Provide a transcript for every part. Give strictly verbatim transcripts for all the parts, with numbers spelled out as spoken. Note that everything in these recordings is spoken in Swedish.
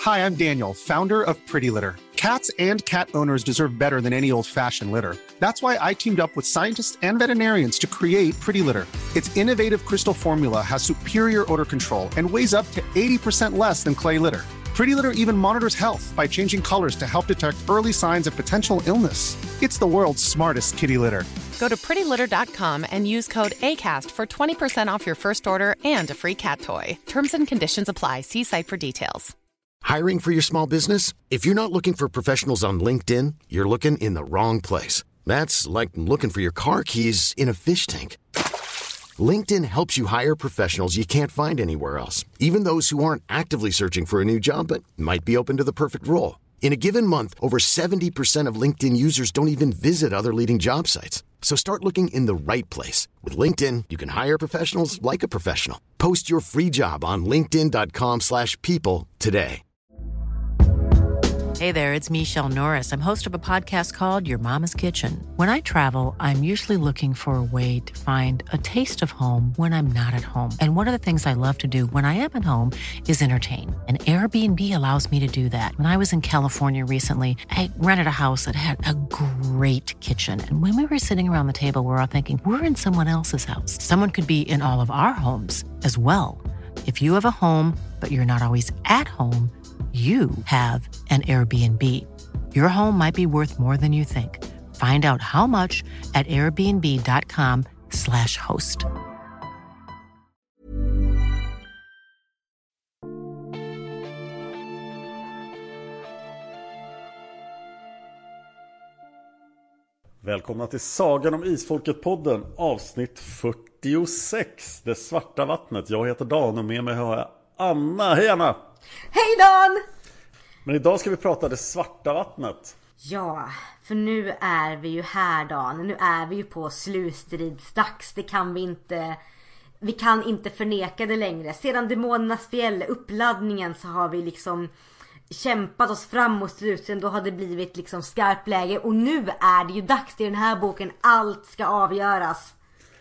Hi, I'm Daniel, founder of Pretty Litter. Cats and cat owners deserve better than any old-fashioned litter. That's why I teamed up with scientists and veterinarians to create Pretty Litter. Its innovative crystal formula has superior odor control and weighs up to eighty percent less than clay litter. Pretty Litter even monitors health by changing colors to help detect early signs of potential illness. It's the world's smartest kitty litter. Go to pretty litter dot com and use code ACAST for twenty percent off your first order and a free cat toy. Terms and conditions apply. See site for details. Hiring for your small business? If you're not looking for professionals on LinkedIn, you're looking in the wrong place. That's like looking for your car keys in a fish tank. LinkedIn helps you hire professionals you can't find anywhere else, even those who aren't actively searching for a new job but might be open to the perfect role. In a given month, over seventy percent of LinkedIn users don't even visit other leading job sites. So start looking in the right place. With LinkedIn, you can hire professionals like a professional. Post your free job on linkedin dot com slash people today. Hey there, it's Michelle Norris. I'm host of a podcast called Your Mama's Kitchen. When I travel, I'm usually looking for a way to find a taste of home when I'm not at home. And one of the things I love to do when I am at home is entertain. And Airbnb allows me to do that. When I was in California recently, I rented a house that had a great kitchen. And when we were sitting around the table, we were all thinking, we're in someone else's house. Someone could be in all of our homes as well. If you have a home, but you're not always at home, you have an Airbnb. Your home might be worth more than you think. Find out how much at airbnb dot com slash host. Välkomna till Sagan om Isfolket-podden, avsnitt fyrtiosex, Det svarta vattnet. Jag heter Dan och med mig har jag Anna. Hej Anna! Hej Dan! Men idag ska vi prata det svarta vattnet. Ja, för nu är vi ju här Dan. Nu är vi ju på slutstridsdags. Det kan vi inte... Vi kan inte förneka det längre. Sedan Demonernas fjäll, uppladdningen, så har vi liksom kämpat oss fram mot slutstriden. Då har det blivit liksom skarpt läge. Och nu är det ju dags i den här boken. Allt ska avgöras.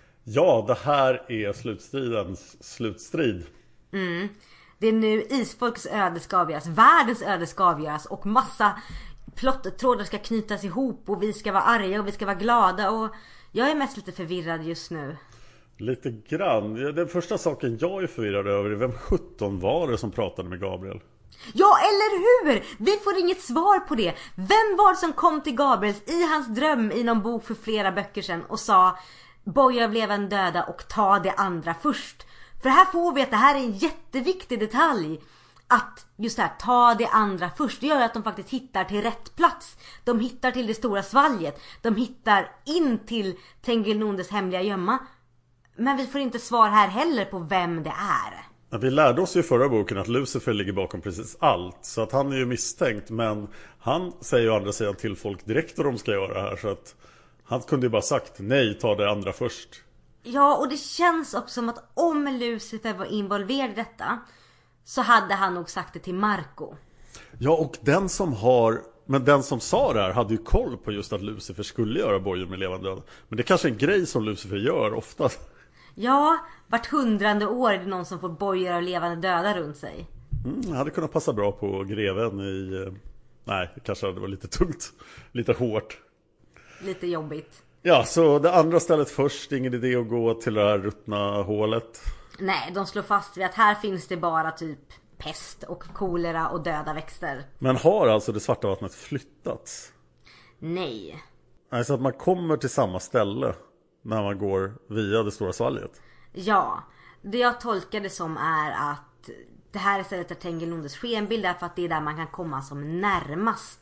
Ja, det här är slutstridens slutstrid. Mm. Det är nu Isfolkets öde ska avgöras, världens öde ska avgöras och massa plottrådar ska knytas ihop och vi ska vara arga och vi ska vara glada och jag är mest lite förvirrad just nu. Lite grann. Den första saken jag är förvirrad över är vem sjutton var det som pratade med Gabriel? Ja, eller hur? Vi får inget svar på det. Vem var det som kom till Gabriel i hans dröm i någon bok för flera böcker sedan och sa boja av levande döda och ta det andra först? För här får vi att det här är en jätteviktig detalj. Att just det här, ta det andra först. Det gör att de faktiskt hittar till rätt plats. De hittar till det stora svalget. De hittar in till Tengilnundes hemliga gömma. Men vi får inte svar här heller på vem det är. Ja, vi lärde oss ju i förra boken att Lucifer ligger bakom precis allt. Så att han är ju misstänkt. Men han säger ju å andra sidan till folk direkt vad de ska göra här. Så att han kunde ju bara sagt nej, ta det andra först. Ja, och det känns också som att om Lucifer var involverad i detta så hade han nog sagt det till Marco. Ja, och den som har... Men den som sa det här hade ju koll på just att Lucifer skulle göra bojor med levande döda. Men det är kanske en grej som Lucifer gör ofta. Ja, vart hundrade år är det någon som får bojor av levande döda runt sig. Mm, jag hade kunnat passa bra på greven i... Nej, det kanske hade varit lite tungt. Lite hårt. Lite jobbigt. Ja, så det andra stället först, ingen idé att gå till det här ruttna hålet. Nej, de slår fast vid att här finns det bara typ pest och kolera och döda växter. Men har alltså det svarta vattnet flyttats? Nej. Nej, så att man kommer till samma ställe när man går via det stora svalget. Ja, det jag tolkar det som är att det här är stället där Tengilnundes skenbild är för att det är där man kan komma som närmast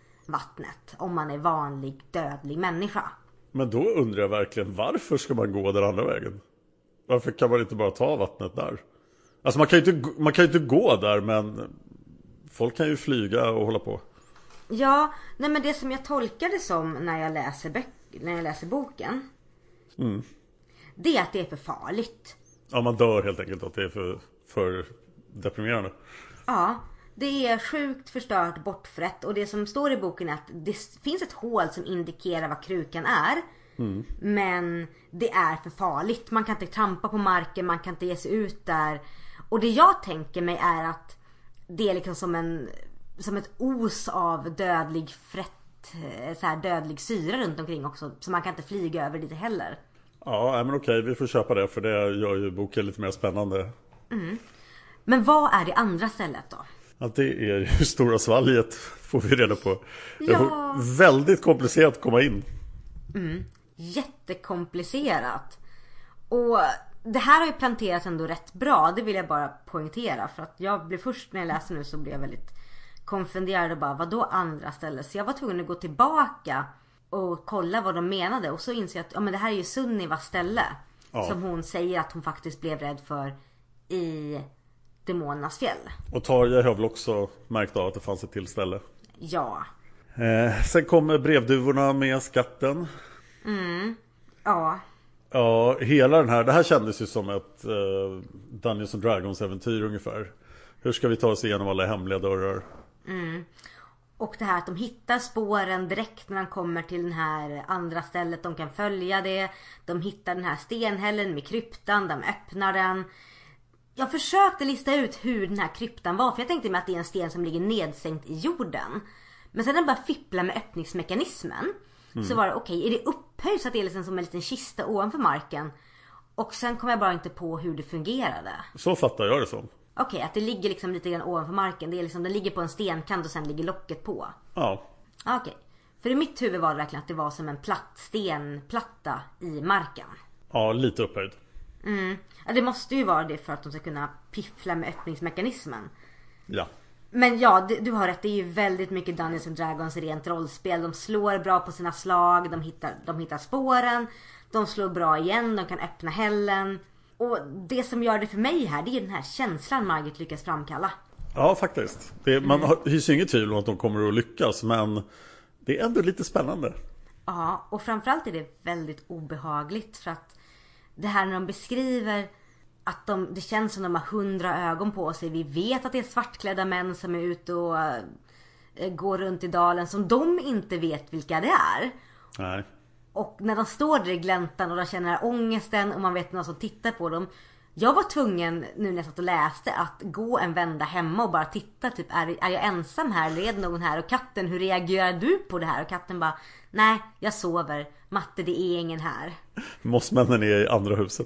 vattnet om man är vanlig dödlig människa. Men då undrar jag verkligen, varför ska man gå den andra vägen? Varför kan man inte bara ta vattnet där? Alltså man kan ju inte, man kan ju inte gå där, men folk kan ju flyga och hålla på. Ja, nej men det som jag tolkar det som när jag läser, böck- när jag läser boken mm. det är att det är för farligt. Ja, man dör helt enkelt, att det är för, för deprimerande. Ja, det är sjukt förstört, bortfrätt. Och det som står i boken är att det finns ett hål som indikerar vad krukan är. Mm. Men det är för farligt. Man kan inte trampa på marken, man kan inte ge sig ut där. Och det jag tänker mig är att det är liksom som en som ett os av dödlig frätt, så här dödlig syra runt omkring också, så man kan inte flyga över dit heller. Ja, men okej, vi får köpa det, för det gör ju boken lite mer spännande. Mm. Men vad är det andra stället då? Att det är ju Stora Svalget, får vi reda på. Det Ja. är väldigt komplicerat att komma in. Mm. Jättekomplicerat. Och det här har ju planterats ändå rätt bra. Det vill jag bara poängtera. För att jag blev först när jag läste nu så blev jag väldigt konfunderad och bara, vad då andra ställen? Så jag var tvungen att gå tillbaka och kolla vad de menade. Och så inser jag att ja, men det här är ju Sunnivas ställe. Ja. Som hon säger att hon faktiskt blev rädd för i Demonernas fjäll. Och Tarja har väl också märkt av att det fanns ett till ställe. Ja. Eh, sen kommer brevduvorna med skatten. Mm. Ja. Ja, hela den här, det här kändes ju som ett eh, Dungeons and Dragons äventyr ungefär. Hur ska vi ta oss igenom alla hemliga dörrar? Mm. Och det här att de hittar spåren direkt när de kommer till den här andra stället. De kan följa det. De hittar den här stenhällen med kryptan. De öppnar den. Jag försökte lista ut hur den här kryptan var. För jag tänkte mig att det är en sten som ligger nedsänkt i jorden. Men sen när jag bara fippla med öppningsmekanismen. Mm. Så var det okej, okay, är det upphöjt så att det är liksom som en liten kista ovanför marken? Och sen kom jag bara inte på hur det fungerade. Så fattar jag det som. Okej, okay, att det ligger liksom lite grann ovanför marken. Det är liksom, den ligger på en stenkant och sen ligger locket på. Ja. Okej. Okay. För i mitt huvud var det verkligen att det var som en platt stenplatta i marken. Ja, lite upphöjd. Mm. Ja, det måste ju vara det för att de ska kunna piffla med öppningsmekanismen. Ja. Men ja, du, du har rätt. Det är ju väldigt mycket Dungeons and Dragons rent rollspel. De slår bra på sina slag. De hittar, de hittar spåren. De slår bra igen. De kan öppna hällen. Och det som gör det för mig här, det är den här känslan Margit lyckas framkalla. Ja, faktiskt. Det, man mm. hyser inget tvivel om att de kommer att lyckas. Men det är ändå lite spännande. Ja, och framförallt är det väldigt obehagligt. För att det här när de beskriver att de, det känns som de har hundra ögon på sig. Vi vet att det är svartklädda män som är ute och äh, går runt i dalen. Som de inte vet vilka det är. Nej. Och när de står där i gläntan och de känner ångesten och man vet någon som tittar på dem. Jag var tvungen, nu när jag satt och läste, att gå en vända hemma och bara titta. Typ, är, är jag ensam här eller är det någon här? Och katten, hur reagerar du på det här? Och katten bara, nej, jag sover. Matte, det är ingen här. Mossmännen är i andra huset.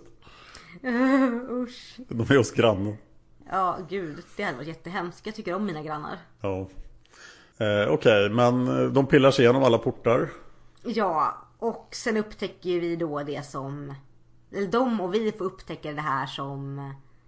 Uh, usch. De är hos grannen. Ja, gud, det hade varit jättehemskt. Jag tycker om mina grannar. Ja. Eh, Okej, okay, men de pillar sig igenom alla portar. Ja, och sen upptäcker vi då det som, eller de och vi får upptäcka det här som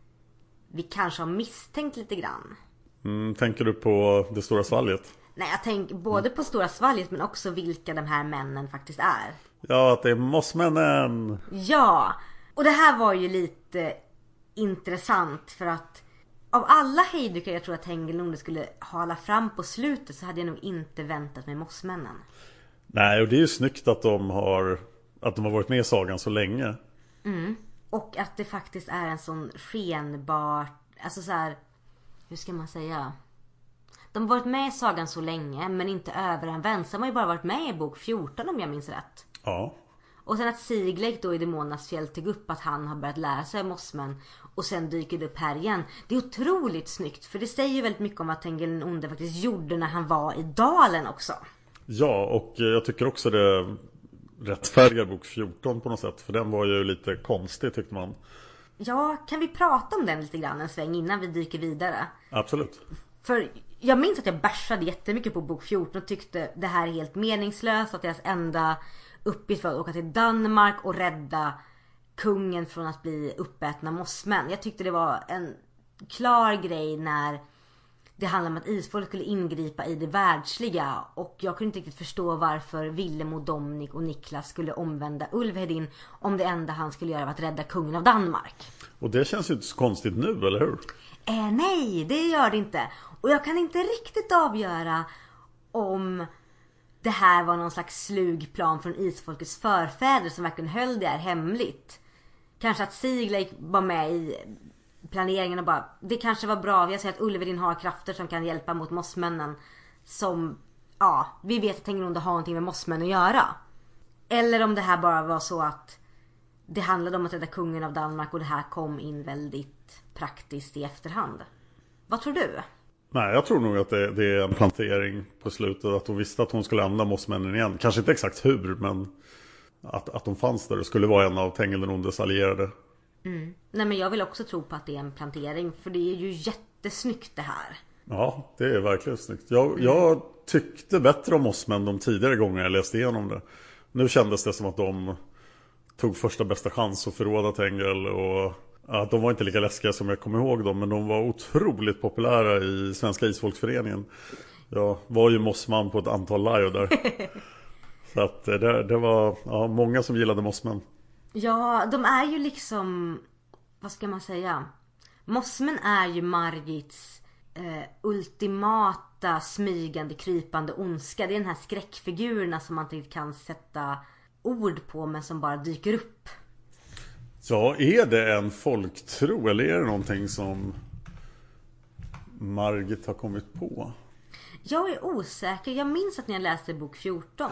vi kanske har misstänkt lite grann. Mm, tänker du på det Stora Svalget? Nej, jag tänker både på Stora Svalget men också vilka de här männen faktiskt är. Ja, att det är mossmännen. Ja, och det här var ju lite intressant för att av alla hejdukar jag tror att Tengil skulle hala fram på slutet så hade jag nog inte väntat mig mossmännen. Nej, och det är ju snyggt att de har att de har varit med i sagan så länge. Mm. Och att det faktiskt är en sån skenbar, alltså så här, hur ska man säga? De har varit med i sagan så länge men inte över en vän. Så de har ju bara varit med i bok fjorton om jag minns rätt. Ja. Och sen att Sigleik då i Demonernas fjäll tog upp att han har börjat lära sig mossmän. Och sen dyker det upp här igen. Det är otroligt snyggt. För det säger ju väldigt mycket om vad Tengil den onde faktiskt gjorde när han var i dalen också. Ja, och jag tycker också det rättfärdigar bok fjorton på något sätt. För den var ju lite konstig tyckte man. Ja, kan vi prata om den lite grann en sväng innan vi dyker vidare? Absolut. För jag minns att jag bärsade jättemycket på bok fjorton och tyckte det här är helt meningslöst. Att deras enda uppgift var att åka till Danmark och rädda kungen från att bli uppätna mossmän. Jag tyckte det var en klar grej när det handlade om att isfolk skulle ingripa i det världsliga. Och jag kunde inte riktigt förstå varför Willem och Dominic och Niklas skulle omvända Ulvhedin om det enda han skulle göra var att rädda kungen av Danmark. Och det känns ju inte så konstigt nu, eller hur? Eh, nej, det gör det inte. Och jag kan inte riktigt avgöra om det här var någon slags slugplan från isfolkets förfäder som verkligen höll det här hemligt. Kanske att Sigleik var med i planeringen och bara, det kanske var bra. Jag säger att Ulverin har krafter som kan hjälpa mot mossmännen. Som, ja, vi vet att Tengil har någonting med mossmän att göra. Eller om det här bara var så att det handlade om att rädda kungen av Danmark och det här kom in väldigt praktiskt i efterhand. Vad tror du? Nej, jag tror nog att det, det är en plantering på slutet. Att hon visste att hon skulle lämna mossmännen igen. Kanske inte exakt hur, men att, att de fanns där och skulle vara en av Tengil den ondes allierade. Mm. Nej, men jag vill också tro på att det är en plantering. För det är ju jättesnyggt det här. Ja, det är verkligen snyggt. Jag, mm. jag tyckte bättre om mossmän de tidigare gånger jag läste igenom det. Nu kändes det som att de tog första bästa chans att förråda Tengil. Och att de var inte lika läskiga som jag kommer ihåg dem. Men de var otroligt populära i Svenska isfolksföreningen. Jag var ju mossman på ett antal live där. Så att det, det var ja, många som gillade mossmän. Ja, de är ju liksom, vad ska man säga? Mossmän är ju Margits eh, ultimata smygande, krypande ondska. Det är den här skräckfigurerna som man inte riktigt kan sätta ord på, men som bara dyker upp. Ja, är det en folktro eller är det någonting som Margit har kommit på? Jag är osäker. Jag minns att när jag läste bok fjorton.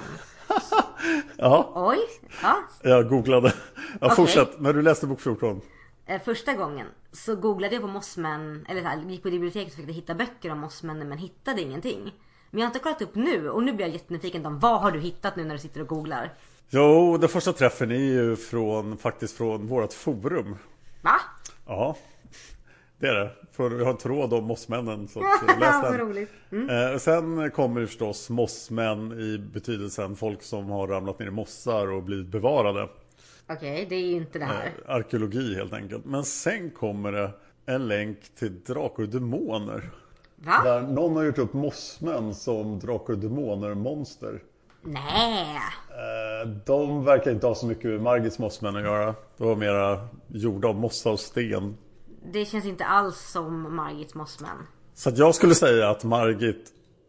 Ja. Oj. Ja. Jag googlade. Ja, okay. Fortsätt. När du läste bok fjorton. Första gången så googlade jag på mossmän. Eller så här, gick på biblioteket och försökte hitta böcker om mossmännen, men hittade ingenting. Men jag har inte kollat upp nu. Och nu blir jag jättenyfiken om vad har du hittat nu när du sitter och googlar? Jo, den första träffen är ju från, faktiskt från vårt forum. Va? Ja, det är det. För vi har en tråd om mossmännen. Så att läs den. roligt. Mm. Eh, sen kommer ju förstås mossmän i betydelsen folk som har ramlat ner i mossar och blivit bevarade. Okej, okay, det är ju inte det här. Eh, arkeologi helt enkelt. Men sen kommer det en länk till drakar och demoner. Va? Där någon har gjort upp mossmän som drakar och demoner monster. Nej. Eh, de verkar inte ha så mycket med Margits mossmän att göra. De var mera gjorda av mossa och sten. Det känns inte alls som Margits mossmän. Så att jag skulle säga att Margit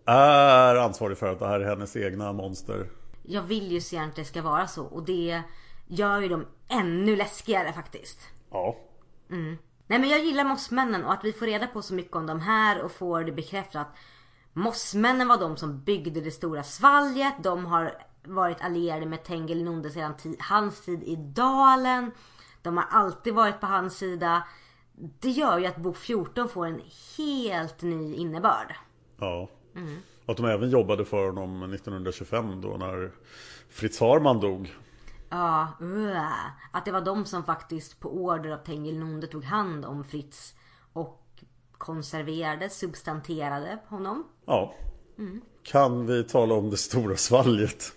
är ansvarig för att det här är hennes egna monster. Jag vill ju se att det ska vara så. Och det gör ju dem ännu läskigare faktiskt. Ja. Mm. Nej, men jag gillar mossmännen. Och att vi får reda på så mycket om dem här. Och får det bekräftat. Mossmännen var de som byggde det stora svalget. De har varit allierade med Tengil den onde sedan t- hans tid i dalen. De har alltid varit på hans sida. Det gör ju att bok fjorton får en helt ny innebörd. Ja. Mm. Och att de även jobbade för honom nittonhundratjugofem då när Fritz Harman dog. Ja, uh, att det var de som faktiskt på order av Tengil den onde tog hand om Fritz och konserverade, substanterade honom. Ja. Mm. Kan vi tala om det stora svalget?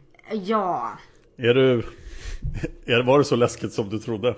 Ja. Är du är, var det så läskigt som du trodde?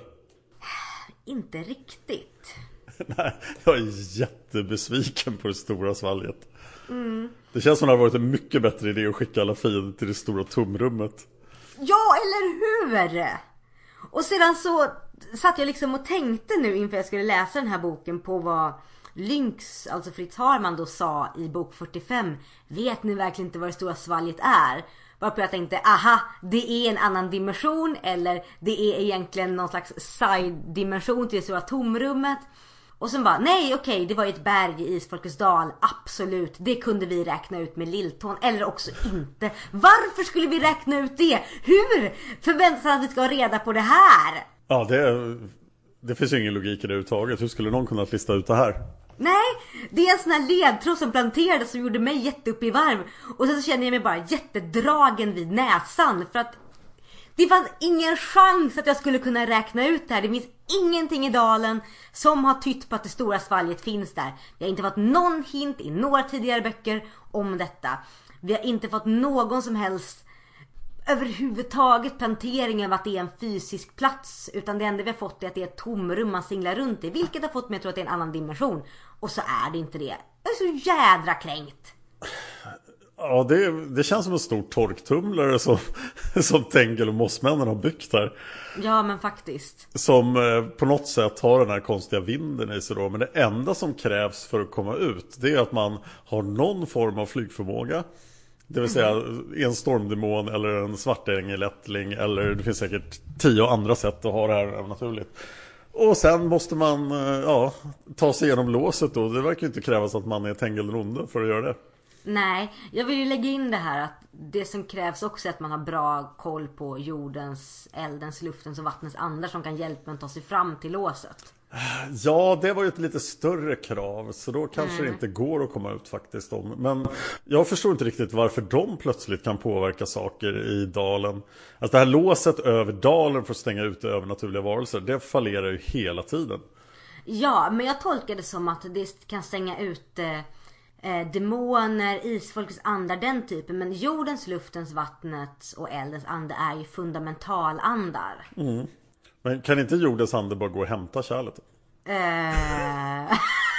Inte riktigt. Nej, jag är jättebesviken på det stora svalget. Mm. Det känns som att det har varit en mycket bättre idé att skicka alla fiender till det stora tomrummet. Ja, eller hur? Och sedan så satt jag liksom och tänkte nu inför jag skulle läsa den här boken på vad Lynx, alltså Fritz Harman då sa i bok fyrtiofem. Vet ni verkligen inte vad det stora svalget är? Varpå jag tänkte, aha, det är en annan dimension. Eller det är egentligen någon slags side-dimension till det stora tomrummet. Och sen bara, nej okej, det var ett berg i Isfolkets dal. Absolut, det kunde vi räkna ut med lilltån. Eller också inte. Varför skulle vi räkna ut det? Hur förväntas att vi ska ha reda på det här? Ja, det, det finns ju ingen logik i det överhuvudtaget. Hur skulle någon kunna lista ut det här? Nej, det är en sån här ledtråd som planterades som gjorde mig jätteupp i varv. Och sen så känner jag mig bara jättedragen vid näsan. För att det fanns ingen chans att jag skulle kunna räkna ut det här. Det finns ingenting i dalen som har tytt på att det stora svalget finns där. Vi har inte fått någon hint i några tidigare böcker om detta. Vi har inte fått någon som helst överhuvudtaget plantering av att det är en fysisk plats. Utan det enda vi har fått är att det är ett tomrum man singlar runt i. Vilket har fått mig att tro att det är en annan dimension. Och så är det inte det. Jag är så jädra kränkt. Ja, det, det känns som en stor torktumlare som, som Tengil och mossmännen har byggt här. Ja, men faktiskt. Som eh, på något sätt har den här konstiga vinden i sig då. Men det enda som krävs för att komma ut, det är att man har någon form av flygförmåga. Det vill säga en stormdemon eller en svartängelättling. Eller det finns säkert tio andra sätt att ha det här naturligt. Och sen måste man ja, ta sig igenom låset då. Det verkar ju inte krävas att man är Tengil den onde för att göra det. Nej, jag vill ju lägga in det här att det som krävs också är att man har bra koll på jordens, eldens, luftens och vattnets andar som kan hjälpa en ta sig fram till låset. Ja, det var ju ett lite större krav. Så då kanske mm. det inte går att komma ut faktiskt om. Men jag förstår inte riktigt varför de plötsligt kan påverka saker i dalen. Alltså det här låset över dalen för att stänga ut övernaturliga varelser, det fallerar ju hela tiden. Ja, men jag tolkar det som att det kan stänga ut eh, demoner, isfolkets andar, den typen. Men jordens, luftens, vattnets och eldens ande är ju fundamentalandar. Mm. Men kan inte jordens ande bara gå och hämta kärlet? Uh...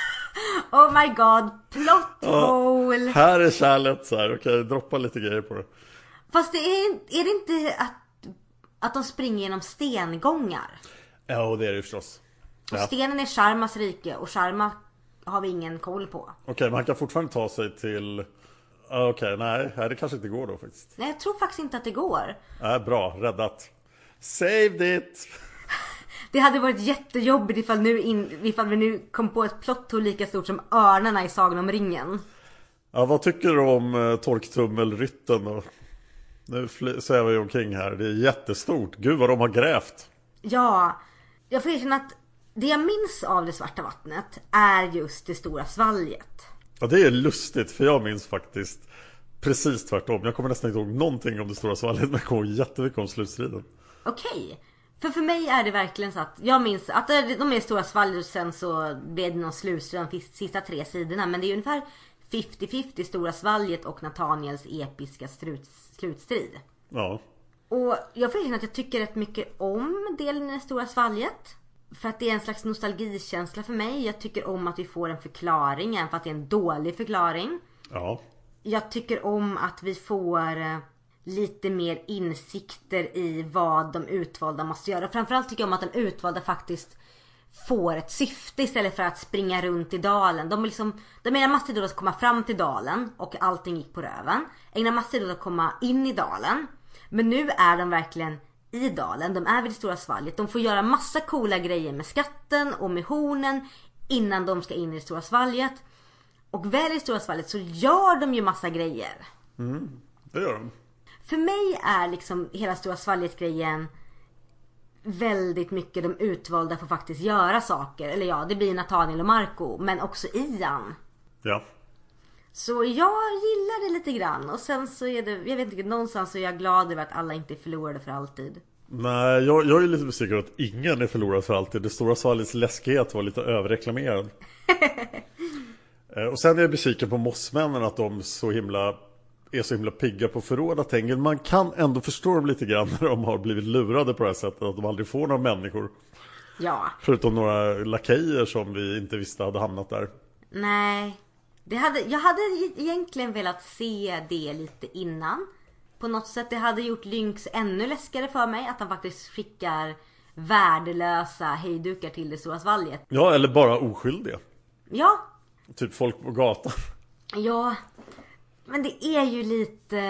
oh my god, plot ja, hole. Här är kärlet så här, okej, droppa lite grejer på det. Fast det är, är det inte att, att de springer genom stengångar? Ja, det är det förstås. Och ja. stenen är Sharmas rike och Sharma har vi ingen koll på. Okej, men han kan fortfarande ta sig till... Okej, okay, nej, det kanske inte går då faktiskt. Nej, jag tror faktiskt inte att det går. Nej, äh, bra, räddat. Saved it! Det hade varit jättejobbigt ifall, nu in, ifall vi nu kom på ett plotthål lika stort som örnarna i Sagan om ringen. Ja, vad tycker du om uh, torktummelrytten då? Nu svävar vi omkring här, det är jättestort. Gud vad de har grävt. Ja, jag får erkänna att det jag minns av det svarta vattnet är just det stora svalget. Ja, det är lustigt för jag minns faktiskt precis tvärtom. Jag kommer nästan inte ihåg någonting om det stora svalget, men jag kommer ihåg jättemycket om slutstriden. Okej, för för mig är det verkligen så att jag minns att de är stora svalget och sen så blev det någon slutstrid de sista tre sidorna. Men det är ungefär femtio femtio stora svalget och Nathaniels episka slutstrid. Ja. Och jag får erkänna att jag tycker rätt mycket om delen i det stora svalget. För att det är en slags nostalgikänsla för mig. Jag tycker om att vi får en förklaring, även för att det är en dålig förklaring. Ja. Jag tycker om att vi får lite mer insikter i vad de utvalda måste göra. Framförallt tycker jag om att de utvalda faktiskt får ett syfte istället för att springa runt i dalen. De, liksom, de menar massor då att komma fram till dalen och allting gick på röven. Ägnar massor då att komma in i dalen. Men nu är de verkligen i dalen. De är vid det stora svalget. De får göra massa coola grejer med skatten och med hornen innan de ska in i det stora svalget. Och väl i det stora svalget så gör de ju massa grejer. Mm, det gör de. För mig är liksom hela stora svalget-grejen väldigt mycket de utvalda får faktiskt göra saker. Eller ja, det blir Nathaniel och Marco, men också Ian. Ja. Så jag gillar det lite grann. Och sen så är det, jag vet inte, någonstans så är jag glad över att alla inte är förlorade för alltid. Nej, jag, jag är lite besviken att ingen är förlorad för alltid. Det stora svalgets läskighet var lite överreklamerad. Och sen är jag besviken på mossmännen att de så himla är så himla pigga på förråda tänker. Man kan ändå förstå dem lite grann när de har blivit lurade på det här sättet. Att de aldrig får några människor. Ja. Förutom några lakejer som vi inte visste hade hamnat där. Nej. Det hade, jag hade egentligen velat se det lite innan. På något sätt, det hade gjort Lynx ännu läskigare för mig. Att han faktiskt skickar värdelösa hejdukar till det stora svalget. Ja, eller bara oskyldiga. Ja. Typ folk på gatan. Ja. Men det är ju lite,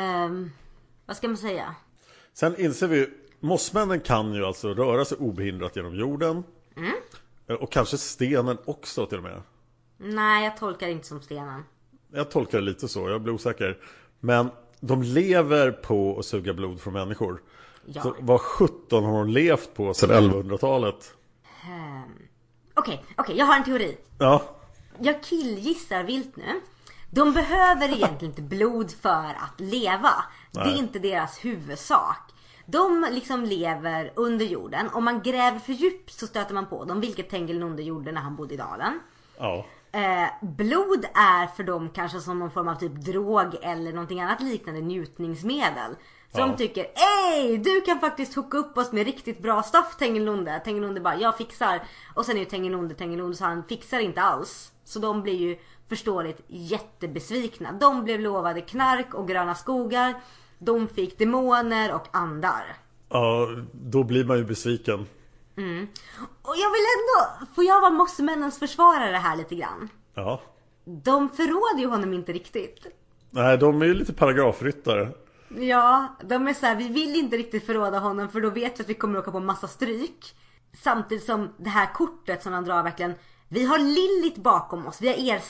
vad ska man säga? Sen inser vi, mossmännen kan ju alltså röra sig obehindrat genom jorden. Mm. Och kanske stenen också till och med. Nej, jag tolkar det inte som stenen. Jag tolkar det lite så, jag blir osäker. Men de lever på att suga blod från människor. Ja. Så vad sjutton har de levt på sedan elvahundratalet? Hmm. Okej, okay, okay, jag har en teori. Ja. Jag killgissar vilt nu. De behöver egentligen inte blod för att leva. Nej. Det är inte deras huvudsak. De liksom lever under jorden. Om man gräver för djupt så stöter man på dem. Vilket Tengil under jorden när han bodde i dalen. Ja. Eh, blod är för dem kanske som någon form av typ drog eller någonting annat liknande njutningsmedel. Så ja. De tycker, ej, du kan faktiskt hooka upp oss med riktigt bra stuff, Tengelunde. Tengelunde bara, jag fixar. Och sen är ju Tengelunde, Tengelunde så han fixar inte alls. Så de blir ju förståeligt jättebesvikna. De blev lovade knark och gröna skogar. De fick demoner och andar. Ja, då blir man ju besviken. Mm. Och jag vill ändå, får jag vara mossmännens försvarare här lite grann? Ja. De förråder ju honom inte riktigt. Nej, de är ju lite paragrafryttare. Ja, de är så här, vi vill inte riktigt förråda honom för då vet vi att vi kommer åka på massa stryk. Samtidigt som det här kortet som han drar verkligen, vi har Lilith bakom oss, vi har er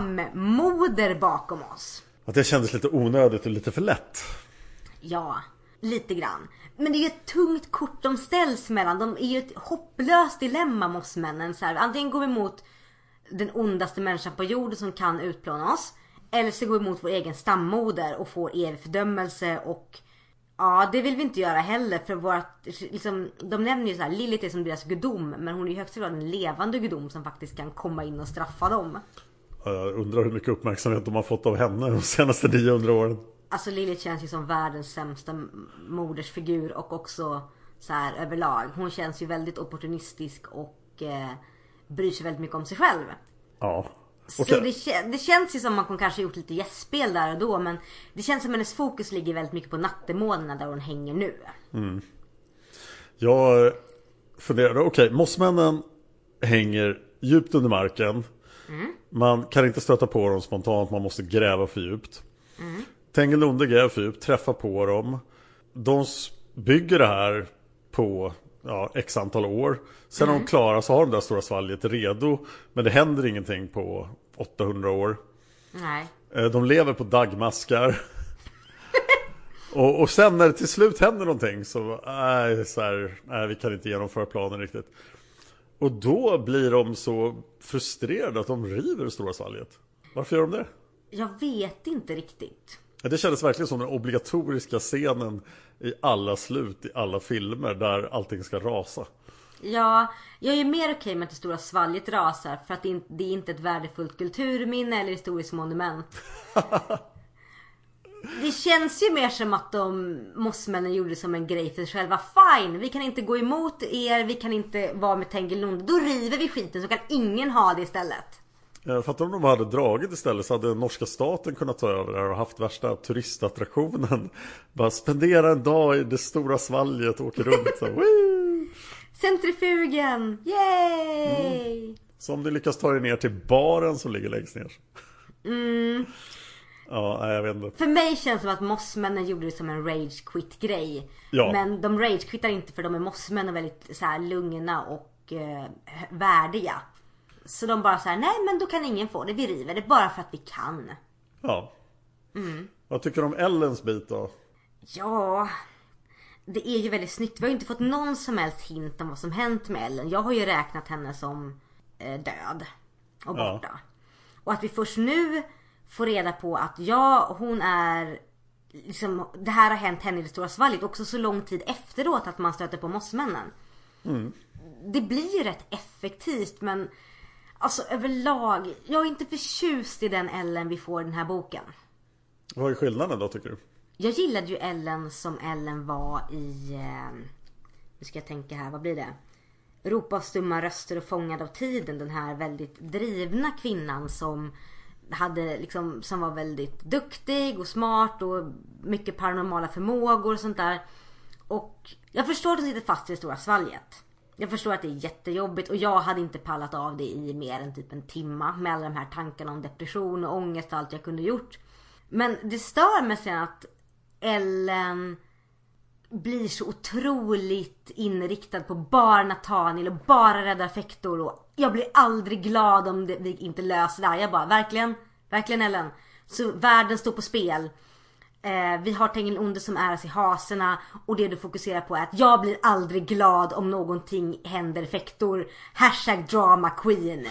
stammoder bakom oss. Att det kändes lite onödigt och lite för lätt. Ja, lite grann. Men det är ju ett tungt kort de ställs mellan. De är ju ett hopplöst dilemma, mossmännen. Så här, antingen går vi emot den ondaste människan på jorden som kan utplåna oss. Eller så går vi emot vår egen stammoder och får evig fördömelse. Och ja, det vill vi inte göra heller. För vårt, liksom, de nämner ju så här, Lilith är som deras gudom. Men hon är ju högsta grad en levande gudom som faktiskt kan komma in och straffa dem. Jag undrar hur mycket uppmärksamhet de har fått av henne de senaste niohundra åren. Alltså Lilith känns ju som världens sämsta modersfigur och också så här överlag. Hon känns ju väldigt opportunistisk och eh, bryr sig väldigt mycket om sig själv. Ja. Okay. Så det, det känns ju som man kanske gjort lite gästspel där och då, men det känns som att hennes fokus ligger väldigt mycket på nattemånaderna där hon hänger nu. Mm. Jag funderar, okej, okay, mossmännen hänger djupt under marken. Mm. Man kan inte stöta på dem spontant, man måste gräva för djupt. Mm. Tengilonde gräver för djupt, träffar på dem. De bygger det här på ja, x antal år. Sen mm. när de klarar så har de där stora svalget redo. Men det händer ingenting på åttahundra år. Nej. De lever på dagmaskar. och, och sen när det till slut händer någonting så, nej, så här, nej, vi kan inte genomföra planen riktigt. Och då blir de så frustrerade att de river det stora svalget. Varför gör de det? Jag vet inte riktigt. Det kändes verkligen som den obligatoriska scenen i alla slut, i alla filmer där allting ska rasa. Ja, jag är ju mer okej med att det stora svalget rasar för att det är inte ett värdefullt kulturminne eller historiskt monument. Det känns ju mer som att de mossmännen gjorde som en grej för sig själva. Fine, vi kan inte gå emot er, vi kan inte vara med Tengilonde. Då river vi skiten så kan ingen ha det istället. För att om de hade dragit istället så hade norska staten kunnat ta över det här och haft värsta turistattraktionen. Bara spendera en dag i det stora svalget och åka runt så. Centrifugen, yay! Mm. Så om du lyckas ta dig ner till baren som ligger längst ner. Mm. Ja, nej, jag vet inte. För mig känns det som att mossmännen gjorde det som en rage quit grej. Ja. Men de rage quittar inte för de är mossmän och väldigt så här lugna och eh, värdiga. Så de bara så här, nej men då kan ingen få det, vi river det bara för att vi kan. Ja. Mm. Vad tycker du om Ellens bit då? Ja, det är ju väldigt snyggt. Vi har ju inte fått någon som helst hint om vad som hänt med Ellen. Jag har ju räknat henne som eh, död och borta. Ja. Och att vi först nu får reda på att ja, hon är liksom, det här har hänt henne i det stora svalget också så lång tid efteråt att man stöter på mossmännen. Mm. Det blir ju rätt effektivt, men alltså överlag, jag är inte förtjust i den Ellen vi får i den här boken. Vad är skillnaden då tycker du? Jag gillade ju Ellen som Ellen var i eh, nu ska jag tänka här, vad blir det? Ropa av stumma röster och fångad av tiden. Den här väldigt drivna kvinnan som hade liksom, som var väldigt duktig och smart och mycket paranormala förmågor och sånt där. Och jag förstår att hon sitter fast i det stora svalget. Jag förstår att det är jättejobbigt och jag hade inte pallat av det i mer än typ en timma med alla de här tankarna om depression och ångest och allt jag kunde gjort. Men det stör mig sen att Ellen blir så otroligt inriktad på bara Nathaniel och bara rädda Fektor, och jag blir aldrig glad om det, vi inte löser det här. Jag bara, verkligen, verkligen Ellen. Så världen står på spel. Eh, vi har Tengilonde som är i haserna, och det du fokuserar på är att jag blir aldrig glad om någonting händer Fektor. Hashtag drama queen.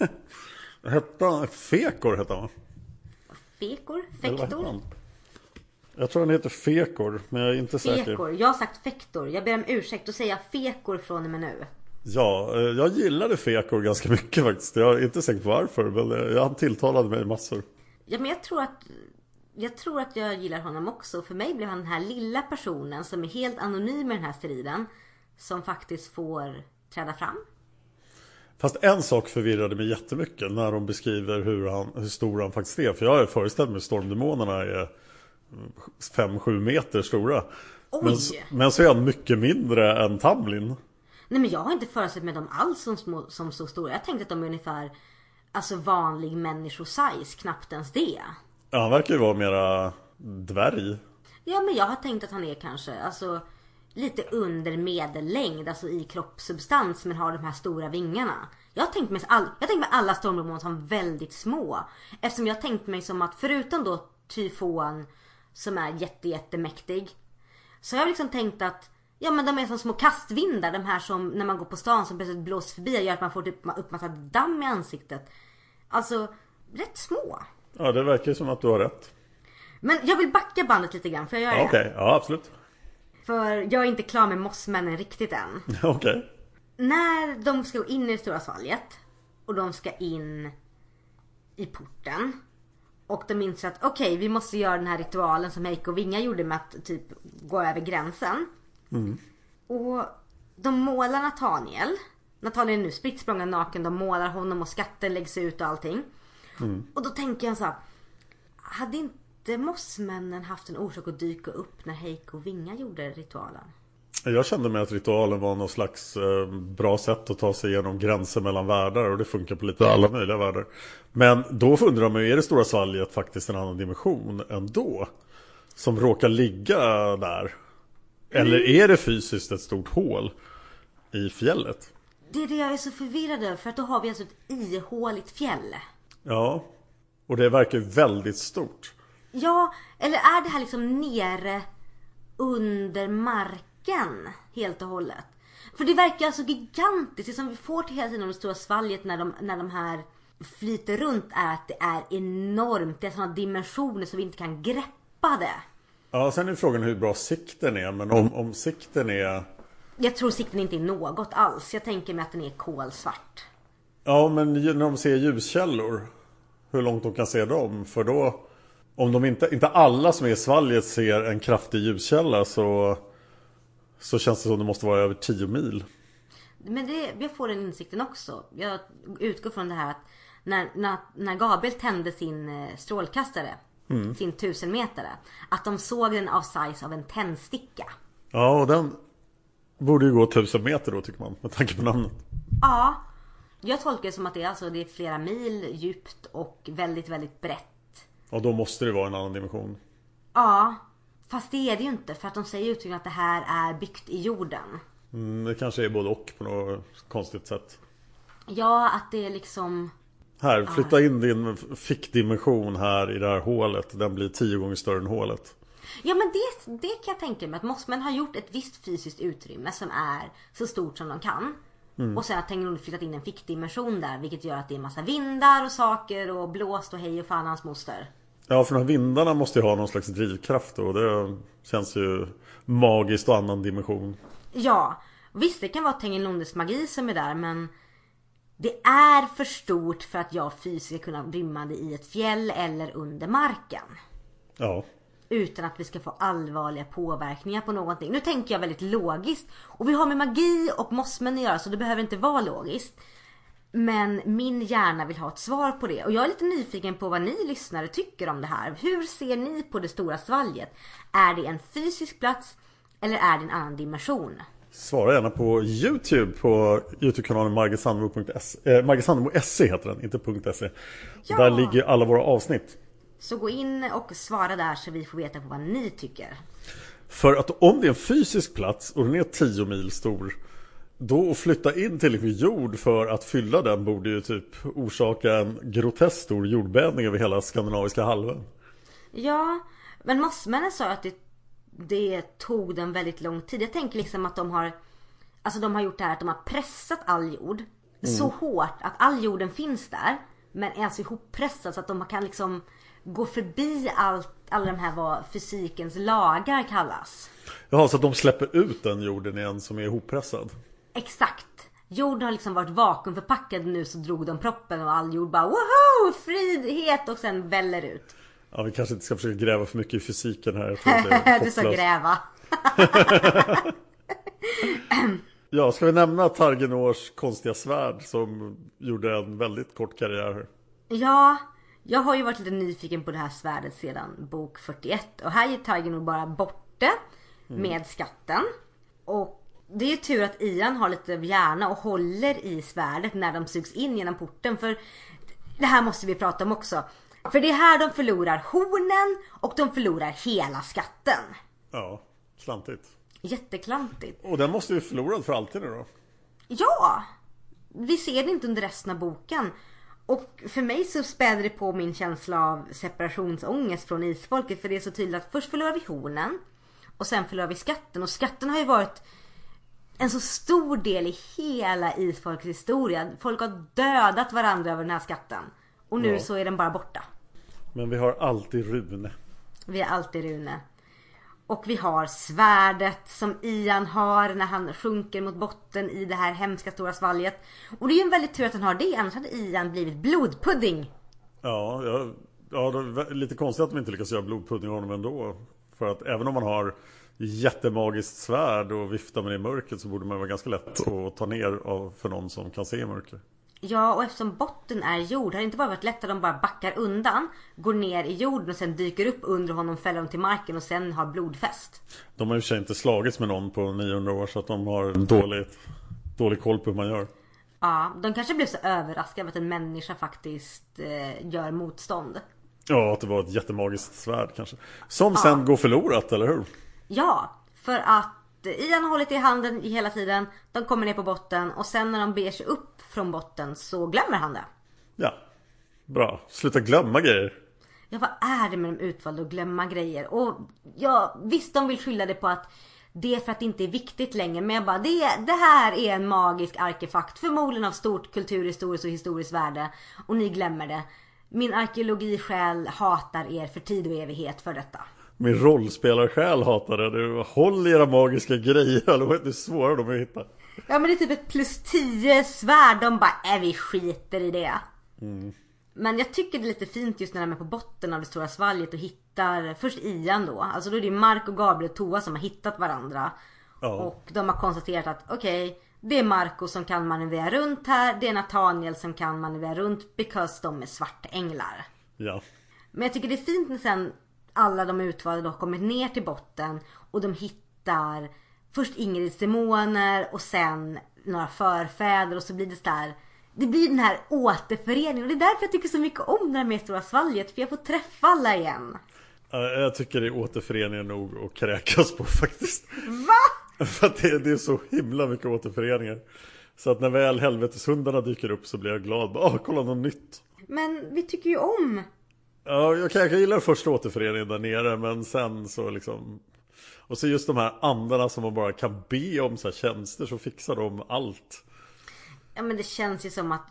Hette Fekor hette han? Fekor? Fektor? Jag tror han heter Fekor, men jag är inte Fekor. säker. Jag har sagt Fektor. Jag ber om ursäkt, då säger jag Fekor från och med nu. Ja, jag gillade Fekor ganska mycket faktiskt. Jag är inte säker på varför, men han tilltalade mig massor. Ja, men jag tror att jag tror att jag gillar honom också. För mig blev han den här lilla personen som är helt anonym i den här striden, som faktiskt får träda fram. Fast en sak förvirrade mig jättemycket när de beskriver hur, han, hur stor han faktiskt är. För jag har föreställt mig att stormdemonerna är fem sju meter stora. Men, men så är han mycket mindre än Tamlin. Nej, men jag har inte föreställt mig dem alls som, små, som så stora. Jag tänkte att de är ungefär alltså vanlig människosize, knappt ens det. Ja, han verkar ju vara mera dvärg. Ja, men jag har tänkt att han är kanske alltså lite under medellängd, alltså i kroppssubstans, men har de här stora vingarna. Jag har tänkt mig, all, jag har tänkt mig alla stormdemoner som väldigt små. Eftersom jag har tänkt mig som att förutom då Tyfon som är jätte, jättemäktig, så har jag liksom tänkt att Ja, men de är som små kastvindar. De här som när man går på stan som plötsligt blåser förbi och gör att man får typ upp massa damm i ansiktet. Alltså, rätt små. Ja, det verkar som att du har rätt. Men jag vill backa bandet lite grann, för jag gör ja, det. Okej, okay. Ja absolut. För jag är inte klar med mossmännen riktigt än. Okej. Okay. När de ska gå in i det stora svalget och de ska in i porten och de inser att okej, okay, vi måste göra den här ritualen som Heiko och Vinga gjorde med att typ gå över gränsen. Mm. Och de målar Nathaniel. Nathaniel är nu spritt sprången naken. De målar honom och skatten läggs ut och allting. Mm. Och då tänker jag så här, hade inte mossmännen haft en orsak att dyka upp när Heiko och Vinga gjorde ritualen? Jag kände mig att ritualen var någon slags eh, bra sätt att ta sig igenom gränser mellan världar. Och det funkar på lite alla möjliga världar. Men då undrar man ju, är det stora svalget faktiskt en annan dimension ändå? Som råkar ligga där? Eller är det fysiskt ett stort hål i fjället? Det är det jag är så förvirrad över. För att då har vi alltså ett ihåligt fjäll. Ja, och det verkar ju väldigt stort. Ja, eller är det här liksom nere under marken helt och hållet? För det verkar alltså gigantiskt. Det som vi får till hela tiden om det stora svalget när de, när de här flyter runt är att det är enormt. Det är sådana dimensioner så vi inte kan greppa det. Ja, sen är frågan hur bra sikten är. Men om, om sikten är... Jag tror sikten inte är något alls. Jag tänker mig att den är kolsvart. Ja, men när de ser ljuskällor, hur långt de kan se dem. För då, om de inte, inte alla som är i svalget ser en kraftig ljuskälla så, så känns det som det måste vara över tio mil. Men det, jag får den insikten också. Jag utgår från det här att när, när, när Gabriel tände sin strålkastare, mm. sin tusenmetare, att de såg den av size av en tändsticka. Ja, och den borde ju gå tusen meter då tycker man, med tanke på namnet. Ja, jag tolkar det som att det är, alltså, det är flera mil djupt och väldigt, väldigt brett. Och då måste det vara en annan dimension. Ja, fast det är det ju inte. För att de säger uttryckligen att det här är byggt i jorden. Mm, det kanske är både och på något konstigt sätt. Ja, att det är liksom... Här, flytta in din fickdimension här i det här hålet. Den blir tio gånger större än hålet. Ja, men det, det kan jag tänka mig. Att Mossman har gjort ett visst fysiskt utrymme som är så stort som de kan. Mm. Och sen har Tengilonde flyttat in en fickdimension där. Vilket gör att det är en massa vindar och saker och blåst och hej och fan hans moster. Ja, för de här vindarna måste ju ha någon slags drivkraft. Och det känns ju magiskt och annan dimension. Ja, visst det kan vara Tengilondes magi som är där. Men det är för stort för att jag fysiskt ska kunna rymma det i ett fjäll eller under marken. Ja. Utan att vi ska få allvarliga påverkningar på någonting. Nu tänker jag väldigt logiskt. Och vi har med magi och mossmän att göra, så det behöver inte vara logiskt. Men min hjärna vill ha ett svar på det. Och jag är lite nyfiken på vad ni lyssnare tycker om det här. Hur ser ni på det stora svalget? Är det en fysisk plats eller är det en annan dimension? Svara gärna på YouTube på YouTube-kanalen Margit Sandemo punkt se. Eh, Margit Sandemo punkt se heter den, inte .se. Ja. Där ligger alla våra avsnitt. Så gå in och svara där så vi får veta på vad ni tycker. För att om det är en fysisk plats och den är tio mil stor, då att flytta in tillräckligt jord för att fylla den borde ju typ orsaka en grotesk stor jordbävning över hela skandinaviska halvön. Ja, men mossmännen sa att det, det tog den väldigt lång tid. Jag tänker liksom att de har, alltså de har gjort det här att de har pressat all jord mm. så hårt att all jorden finns där, men är alltså ihoppressad så att de kan liksom gå förbi allt, alla de här vad fysikens lagar kallas. Ja, så att de släpper ut den jorden igen som är ihoppressad. Exakt. Jorden har liksom varit vakuumförpackad, nu så drog de proppen och all jord bara woho, frihet, och sen väller ut. Ja, vi kanske inte ska försöka gräva för mycket i fysiken här. Jag tror det är du ska gräva. Ja, ska vi nämna Targenors konstiga svärd som gjorde en väldigt kort karriär här? Ja, jag har ju varit lite nyfiken på det här svärdet sedan bok fyrtioett. Och här är Targenor bara borta mm. med skatten. Och det är ju tur att Ian har lite hjärna och håller i svärdet när de sugs in genom porten. För det här måste vi prata om också. För det är här de förlorar hornen och de förlorar hela skatten. Ja, klantigt. Jätteklantigt. Och den måste vi förlora för alltid nu då? Ja, vi ser det inte under resten av boken. Och för mig så späder det på min känsla av separationsångest från isfolket. För det är så tydligt att först förlorar vi hornen. Och sen förlorar vi skatten. Och skatten har ju varit en så stor del i hela isfolks historia. Folk har dödat varandra över den här skatten. Och nu ja. så är den bara borta. Men vi har alltid Rune. Vi har alltid Rune. Och vi har svärdet som Ian har när han sjunker mot botten i det här hemska stora svalget. Och det är ju en väldigt tur att han har det. Annars hade Ian blivit blodpudding. Ja, ja, ja det är lite konstigt att vi inte lyckas göra blodpudding av honom ändå. För att även om man har jättemagiskt svärd och viftar med det i mörkret så borde man vara ganska lätt att ta ner av för någon som kan se i mörkret. Ja, och eftersom botten är jord har det inte bara varit lätt att de bara backar undan, går ner i jorden och sen dyker upp under honom, fäller dem till marken och sen har blodfäst. De har ju sig inte slagits med någon på niohundra år så att de har dålig, dålig koll på hur man gör. Ja, de kanske blev så överraskade av att en människa faktiskt eh, gör motstånd. Ja, att det var ett jättemagiskt svärd kanske. Som ja. sen går förlorat, eller hur? Ja, för att Ian har hållit i handen hela tiden. De kommer ner på botten och sen när de ber sig upp från botten så glömmer han det. Ja, bra. Sluta glömma grejer. Ja, vad är det med de utvalda att glömma grejer? Och ja, visst de vill skylla det på att det är för att det inte är viktigt längre. Men jag bara, det, det här är en magisk artefakt. Förmodligen av stort kulturhistoriskt och historiskt värde. Och ni glömmer det. Min arkeologisjäl hatar er för tid och evighet för detta. Min rollspelarsjäl hatar det. Du, håll era magiska grejer. Eller vad är det svåra de att hitta? Ja, men det är typ ett plus tio svärd. De bara, är vi skiter i det. Mm. Men jag tycker det är lite fint just när de är på botten av det stora svalget och hittar först Ian då. Alltså då är det Mark och Gabriel och Toa som har hittat varandra. Ja. Och de har konstaterat att okej, okay, det är Marco som kan manövrera runt här. Det är Nathaniel som kan manövrera runt because de är svartänglar. Ja. Men jag tycker det är fint när sen alla de utvalda har kommit ner till botten och de hittar först Ingrids demoner och sen några förfäder och så blir det där. Det blir den här återföreningen och det är därför jag tycker så mycket om det här med stora svalget, för jag får träffa alla igen. Jag tycker det är återföreningen nog att kräkas på faktiskt. Va? För att det, det är så himla mycket återföreningar. Så att när väl helveteshundarna dyker upp så blir jag glad. Åh, kolla något nytt. Men vi tycker ju om. Ja, jag kan, jag kan gilla första återföreningen där nere, men sen så liksom. Och så just de här andarna som man bara kan be om så här tjänster, så fixar de allt. Ja, men det känns ju som att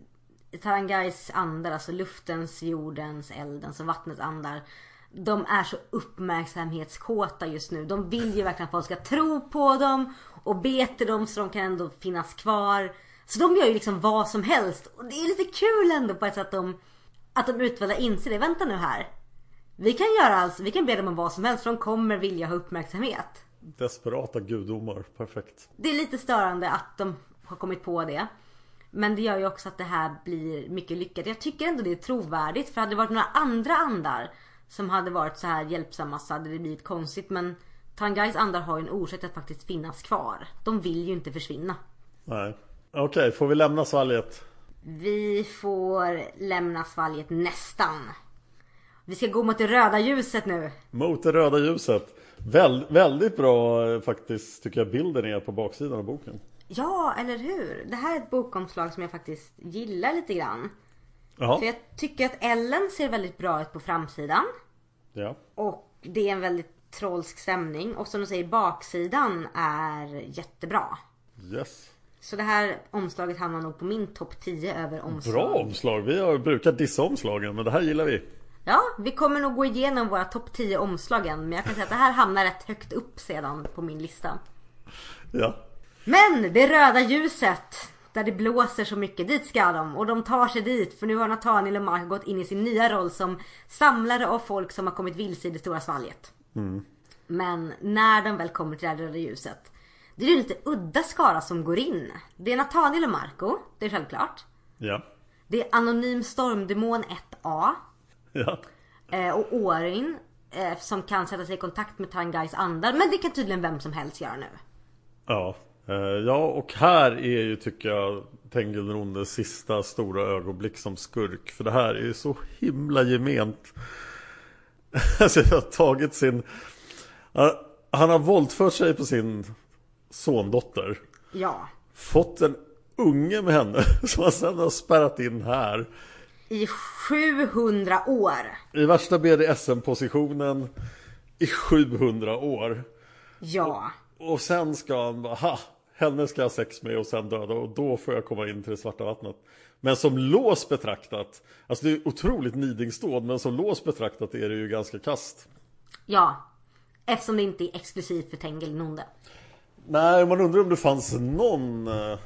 Tarangais andar, alltså luftens, jordens, eldens och vattnets andar, de är så uppmärksamhetskåta just nu. De vill ju verkligen att folk ska tro på dem och be till dem så de kan ändå finnas kvar. Så de gör ju liksom vad som helst. Och det är lite kul ändå på ett sätt att de, att de utvalda inser det. Vänta nu här. Vi kan göra alltså, vi kan be dem om vad som helst för de kommer vilja ha uppmärksamhet. Desperata gudomar, perfekt. Det är lite störande att de har kommit på det. Men det gör ju också att det här blir mycket lyckat. Jag tycker ändå det är trovärdigt. För hade det varit några andra andar som hade varit så här hjälpsamma så hade det blivit konstigt. Men Tarangais andar har ju en orsak att faktiskt finnas kvar. De vill ju inte försvinna. Nej. Okej, okay, får vi lämna svalget? Vi får lämna svalget nästan. Vi ska gå mot det röda ljuset nu. Mot det röda ljuset. Väl, väldigt bra faktiskt tycker jag bilden är på baksidan av boken. Ja, eller hur? Det här är ett bokomslag som jag faktiskt gillar lite grann. Jaha. För jag tycker att Ellen ser väldigt bra ut på framsidan. Ja. Och det är en väldigt trollsk stämning. Och som du säger, baksidan är jättebra. Yes. Så det här omslaget hamnar nog på min topp tio över omslag. Bra omslag, vi har brukat dissa omslagen, men det här gillar vi. Ja, vi kommer nog gå igenom våra topp tio omslagen. Men jag kan säga att det här hamnar rätt högt upp sedan på min lista. Ja. Men det röda ljuset, där det blåser så mycket, dit ska de. Och de tar sig dit, för nu har Nathaniel och Mark gått in i sin nya roll som samlare av folk som har kommit vilse i det stora svalget. Mm. Men när de väl kommer till det röda ljuset, det är ju lite udda skara som går in. Det är Nathaniel och Marco, det är självklart. Ja. Det är Anonym Stormdemon ett A. Ja. Eh, och Orin eh, som kan sätta sig i kontakt med Tarangais andar. Men det kan tydligen vem som helst göra nu. Ja, eh, ja och här är ju tycker jag Tengilrondes sista stora ögonblick som skurk. För det här är ju så himla gement. Alltså jag har tagit sin... Uh, han har våldfört sig på sin sondotter. Ja. Fått en unge med henne som han sedan har spärrat in här. I sjuhundra år. I värsta B D S M-positionen i sjuhundra år. Ja. Och, och sen ska han bara, ha, henne ska jag ha sex med och sen döda. Och då får jag komma in till det svarta vattnet. Men som lås betraktat, alltså det är otroligt nidingståd, men som lås betraktat är det ju ganska kast. Ja, eftersom det inte är exklusivt för Tengil den onde. Nej, man undrar om det fanns någon eh,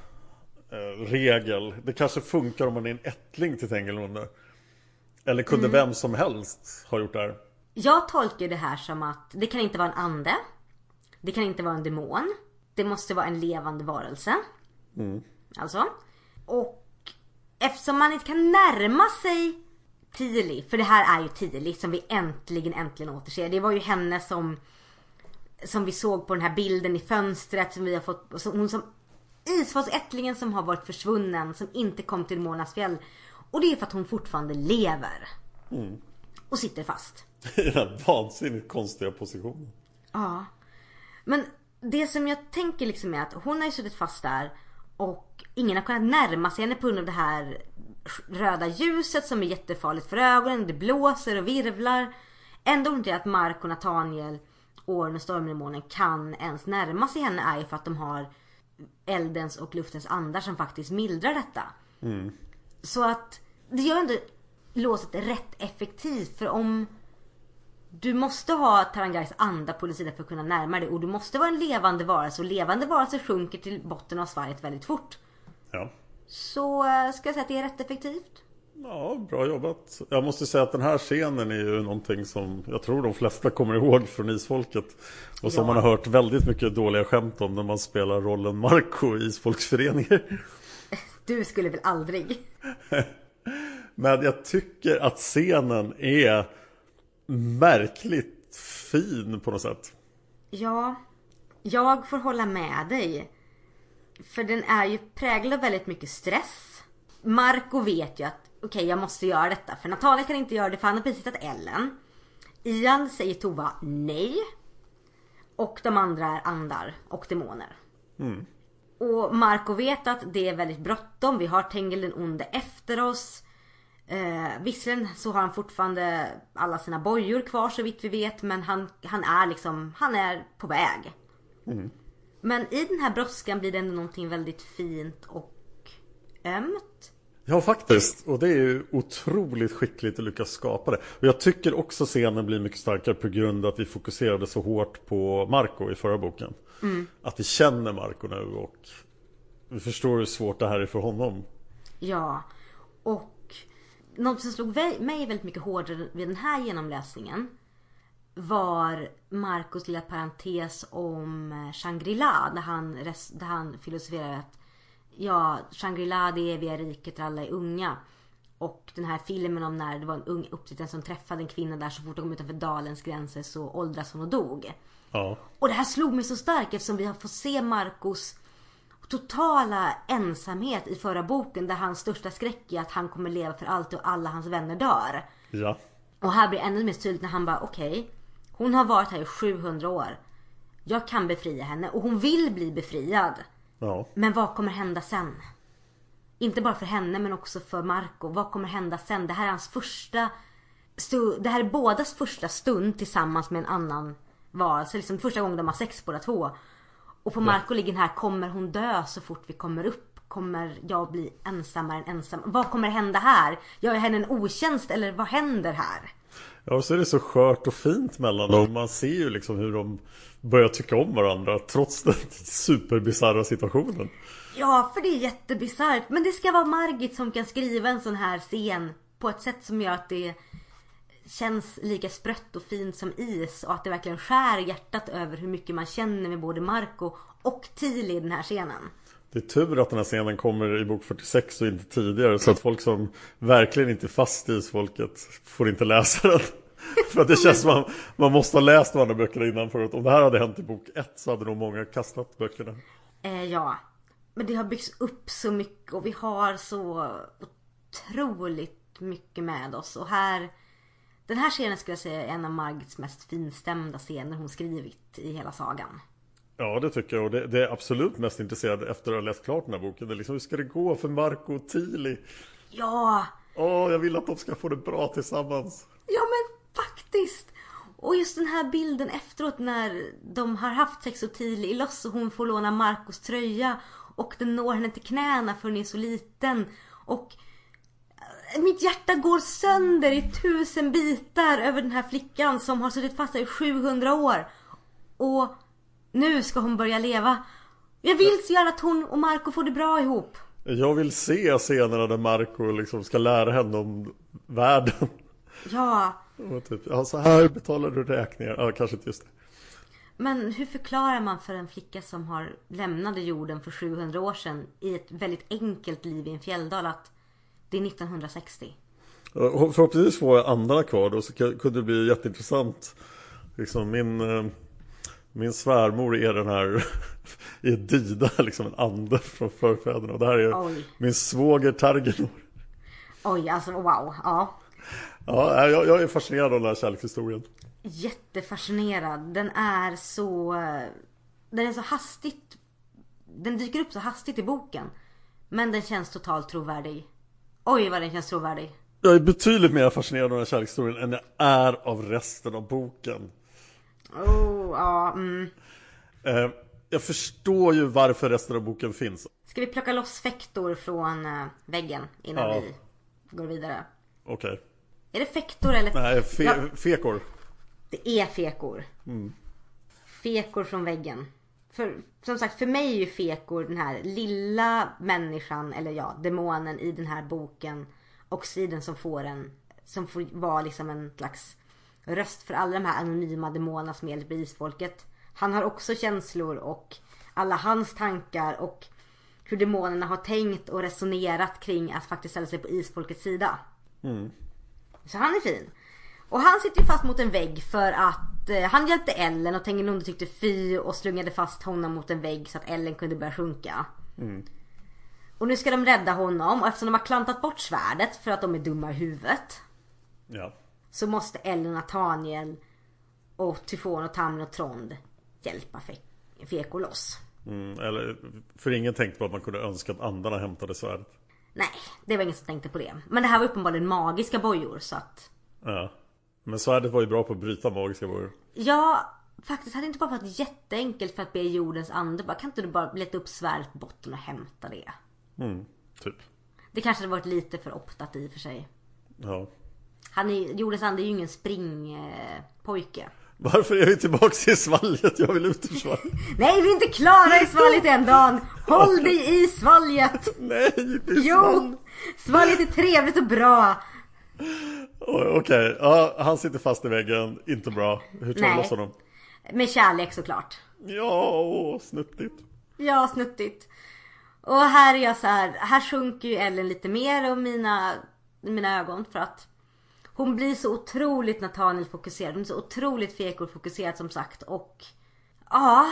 regel. Det kanske funkar om man är en ättling till Tengil den onde. Eller kunde mm. vem som helst ha gjort det här? Jag tolkar det här som att det kan inte vara en ande. Det kan inte vara en demon. Det måste vara en levande varelse. Mm. Alltså. Och eftersom man inte kan närma sig Tili, för det här är ju Tili som vi äntligen äntligen återser. Det var ju henne som som vi såg på den här bilden i fönstret som vi har fått, som, hon som isfolksättlingen som har varit försvunnen, som inte kom till Månadsfjäll. Och det är för att hon fortfarande lever. Mm. Och sitter fast. I den vansinnigt konstiga positionen. Ja. Men det som jag tänker liksom är att hon har ju suttit fast där och ingen har kunnat närma sig henne på grund av det här röda ljuset som är jättefarligt för ögonen. Det blåser och virvlar. Ändå inte att Mark och Nathaniel, Orn och Stormdemonen kan ens närma sig henne är ju för att de har eldens och luftens andar som faktiskt mildrar detta. Mm. Så att det gör ändå låset rätt effektivt, för om du måste ha Tarangaris anda på din sida för att kunna närma dig, och du måste vara en levande varelse, och levande varelse sjunker till botten av svalget väldigt fort. Ja. Så ska jag säga att det är rätt effektivt. Ja, bra jobbat. Jag måste säga att den här scenen är ju någonting som jag tror de flesta kommer ihåg från Isfolket. Och som ja. man har hört väldigt mycket dåliga skämt om när man spelar rollen Marco i Isfolksföreningar. Du skulle väl aldrig. Men jag tycker att scenen är märkligt fin på något sätt. Ja, jag får hålla med dig. För den är ju präglad av väldigt mycket stress. Marco vet ju att okej, okay, jag måste göra detta. För Natalia kan inte göra det, för han har precis hittat Ellen. Ian säger Tova nej. Och de andra är andar och demoner. Mm. Och Marco vet att det är väldigt bråttom. Vi har Tengil den onde efter oss. Eh, visserligen så har han fortfarande alla sina bojor kvar så vitt vi vet. Men han, han är liksom, han är på väg. Mm. Men i den här brådskan blir det ändå någonting väldigt fint och ömt. Ja, faktiskt. Och det är ju otroligt skickligt att lyckas skapa det. Och jag tycker också scenen blir mycket starkare på grund av att vi fokuserade så hårt på Marco i förra boken. Mm. Att vi känner Marco nu och vi förstår hur svårt det här är för honom. Ja, och något som slog mig väldigt mycket hårdare vid den här genomläsningen var Marcos lilla parentes om Shangri-La, där han, där han filosoferar att ja, Shangri-La, det eviga riket där alla är unga. Och den här filmen om när det var en ung upptittare som träffade en kvinna där, så fort de kom utanför dalens gränser så åldras hon och dog. Ja. Och det här slog mig så starkt eftersom vi har fått se Marcos totala ensamhet i förra boken, där hans största skräck är att han kommer leva för alltid och alla hans vänner dör. Ja. Och här blir det ännu mer tydligt när han bara, okej, okay, hon har varit här i sjuhundra år. Jag kan befria henne och hon vill bli befriad. Ja. Men vad kommer hända sen? Inte bara för henne men också för Marco. Vad kommer hända sen? Det här är hans första stu- Det här är bådas första stund tillsammans med en annan varelse. Liksom första gången de har sex båda två. Och på Marco ligger den här, kommer hon dö så fort vi kommer upp? Kommer jag bli ensammare än ensam? Vad kommer hända här? Gör jag henne en otjänst eller vad händer här? Ja, och så är det så skört och fint mellan dem. Man ser ju liksom hur de börjar tycka om varandra trots den superbisarra situationen. Ja, för det är jättebisarrt. Men det ska vara Margit som kan skriva en sån här scen på ett sätt som gör att det känns lika sprött och fint som is. Och att det verkligen skär hjärtat över hur mycket man känner med både Marco och Tili i den här scenen. Det är tur att den här scenen kommer i bok fyrtiosex och inte tidigare. Så att folk som verkligen inte är fast i Isfolket får inte läsa den. För att det känns som man, man måste ha läst de andra böckerna innan. För att om det här hade hänt i bok ett så hade nog många kastat böckerna. Eh, ja, men det har byggts upp så mycket och vi har så otroligt mycket med oss. Och här, den här scenen skulle jag säga är en av Margits mest finstämda scener hon skrivit i hela sagan. Ja, det tycker jag. Och det, det är absolut mest intresserad efter att ha läst klart den här boken. Det är liksom, hur ska det gå för Marco och Tili? Ja! Åh, jag vill att de ska få det bra tillsammans. Ja, men faktiskt. Och just den här bilden efteråt när de har haft sex och Tilly i loss och hon får låna Marcos tröja och den når henne till knäna för hon är så liten. Och mitt hjärta går sönder i tusen bitar över den här flickan som har suttit fast i sjuhundra år. Och nu ska hon börja leva. Jag vill så gärna att hon och Marco får det bra ihop. Jag vill se scenerna där Marco liksom ska lära henne om världen. Ja. Och typ, ja, så här betalar du räkningar. Ja, kanske inte just det. Men hur förklarar man för en flicka som har lämnade jorden för sjuhundra år sedan i ett väldigt enkelt liv i en fjälldal att det är nittonhundrasextio? Förhoppningsvis får jag andarna kvar då, så kunde det bli jätteintressant. Liksom min, min svärmor är den här i Dida, liksom en ande från förfäderna. Och det här är Oj. min svåger Targenor. Oj, alltså wow, ja. Ja, jag, jag är fascinerad av den här kärlekshistorien. Jättefascinerad. Den är så Den är så hastigt Den dyker upp så hastigt i boken. Men den känns totalt trovärdig. Oj, vad den känns trovärdig. Jag är betydligt mer fascinerad av den här kärlekshistorien än jag är av resten av boken. Oh, ja, mm. eh, Jag förstår ju varför resten av boken finns. Ska vi plocka loss Fektor från uh, väggen innan ja. vi går vidare? Okej. Okay. Är det Fektor eller? Nej, fe- ja. Fekor. Det är Fekor. Mm. Fekor från väggen. För, som sagt, för mig är ju Fekor den här lilla människan, eller ja, demonen i den här boken. Och Siden som får en, som får vara liksom en slags röst för alla de här anonyma demonerna som hjälper isfolket. Han har också känslor och alla hans tankar och hur demonerna har tänkt och resonerat kring att faktiskt ställa sig på isfolkets sida. Mm. Så han är fin. Och han sitter ju fast mot en vägg för att eh, han hjälpte Ellen och Tengilonde tyckte fy och slungade fast honom mot en vägg så att Ellen kunde börja sjunka. Mm. Och nu ska de rädda honom och eftersom de har klantat bort svärdet för att de är dumma i huvudet. Ja. Så måste Ellen och Nathaniel och Tyfon och Tamlin och Trond hjälpa Fe- Fekor loss. Mm, eller för ingen tänkte på att man kunde önska att andarna hämtade svärdet. Nej, det var ingen som tänkte på det. Men det här var uppenbarligen magiska bojor så att... Ja, men svärdet var ju bra på att bryta magiska bojor. Ja, faktiskt hade det inte bara varit jätteenkelt för att be jordens ande. Bara, kan inte du bara leta upp svärdet på botten och hämta det? Mm, typ. Det kanske hade varit lite för optat i för sig. Ja. Han är, jordens ande är ju ingen springpojke. Eh, Varför är vi tillbaka i svalget? Jag vill ut ur svalget. Nej, vi är inte klara i svalget än, Dan. Håll dig i svalget. Nej, det är Jo, svalget är trevligt och bra. Okej, okay. Ja, han sitter fast i väggen. Inte bra. Hur tar du loss honom? Med kärlek såklart. Ja, åh, snuttigt. Ja, snuttigt. Och här är jag så här. Här sjunker ju Ellen lite mer om mina, mina ögon. För att hon blir så otroligt Nathaniel fokuserad. Hon är så otroligt Fekor fokuserad som sagt. Och ja,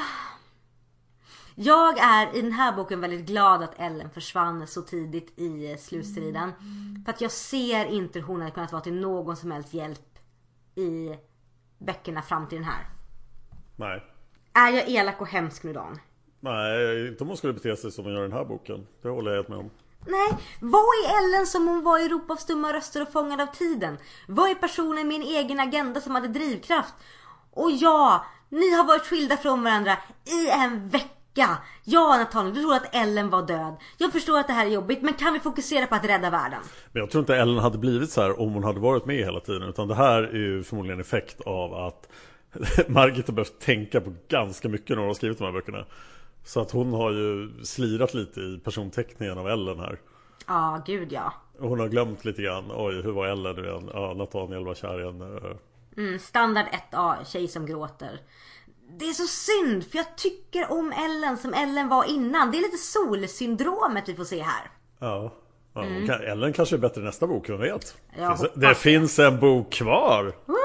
jag är i den här boken väldigt glad att Ellen försvann så tidigt i slutstriden. För att jag ser inte hur hon hade kunnat vara till någon som helst hjälp i böckerna fram till den här. Nej. Är jag elak och hemsk nu, Dan? Nej, inte om hon skulle bete sig som hon gör i den här boken. Det håller jag helt med om. Nej, vad är Ellen som hon var i Europa av stumma röster och fångad av tiden? Vad är personen med en egen agenda som hade drivkraft? Och ja, ni har varit skilda från varandra i en vecka. Ja, Nathaniel, du tror att Ellen var död. Jag förstår att det här är jobbigt, men kan vi fokusera på att rädda världen? Men jag tror inte Ellen hade blivit så här om hon hade varit med hela tiden. Utan det här är ju förmodligen effekt av att Margit har behövt tänka på ganska mycket när hon har skrivit de här böckerna. Så att hon har ju slirat lite i personteckningen av Ellen här. Ja, ah, gud ja. Och hon har glömt lite grann. Oj, hur var Ellen nu igen? Ja, Nathaniel var kär igen. Mm, standard ett A, tjej som gråter. Det är så synd, för jag tycker om Ellen som Ellen var innan. Det är lite solsyndromet vi får se här. Ja, ja mm. Ellen kanske är bättre i nästa bok, vem vet? Jag finns, det finns en bok kvar. Woo!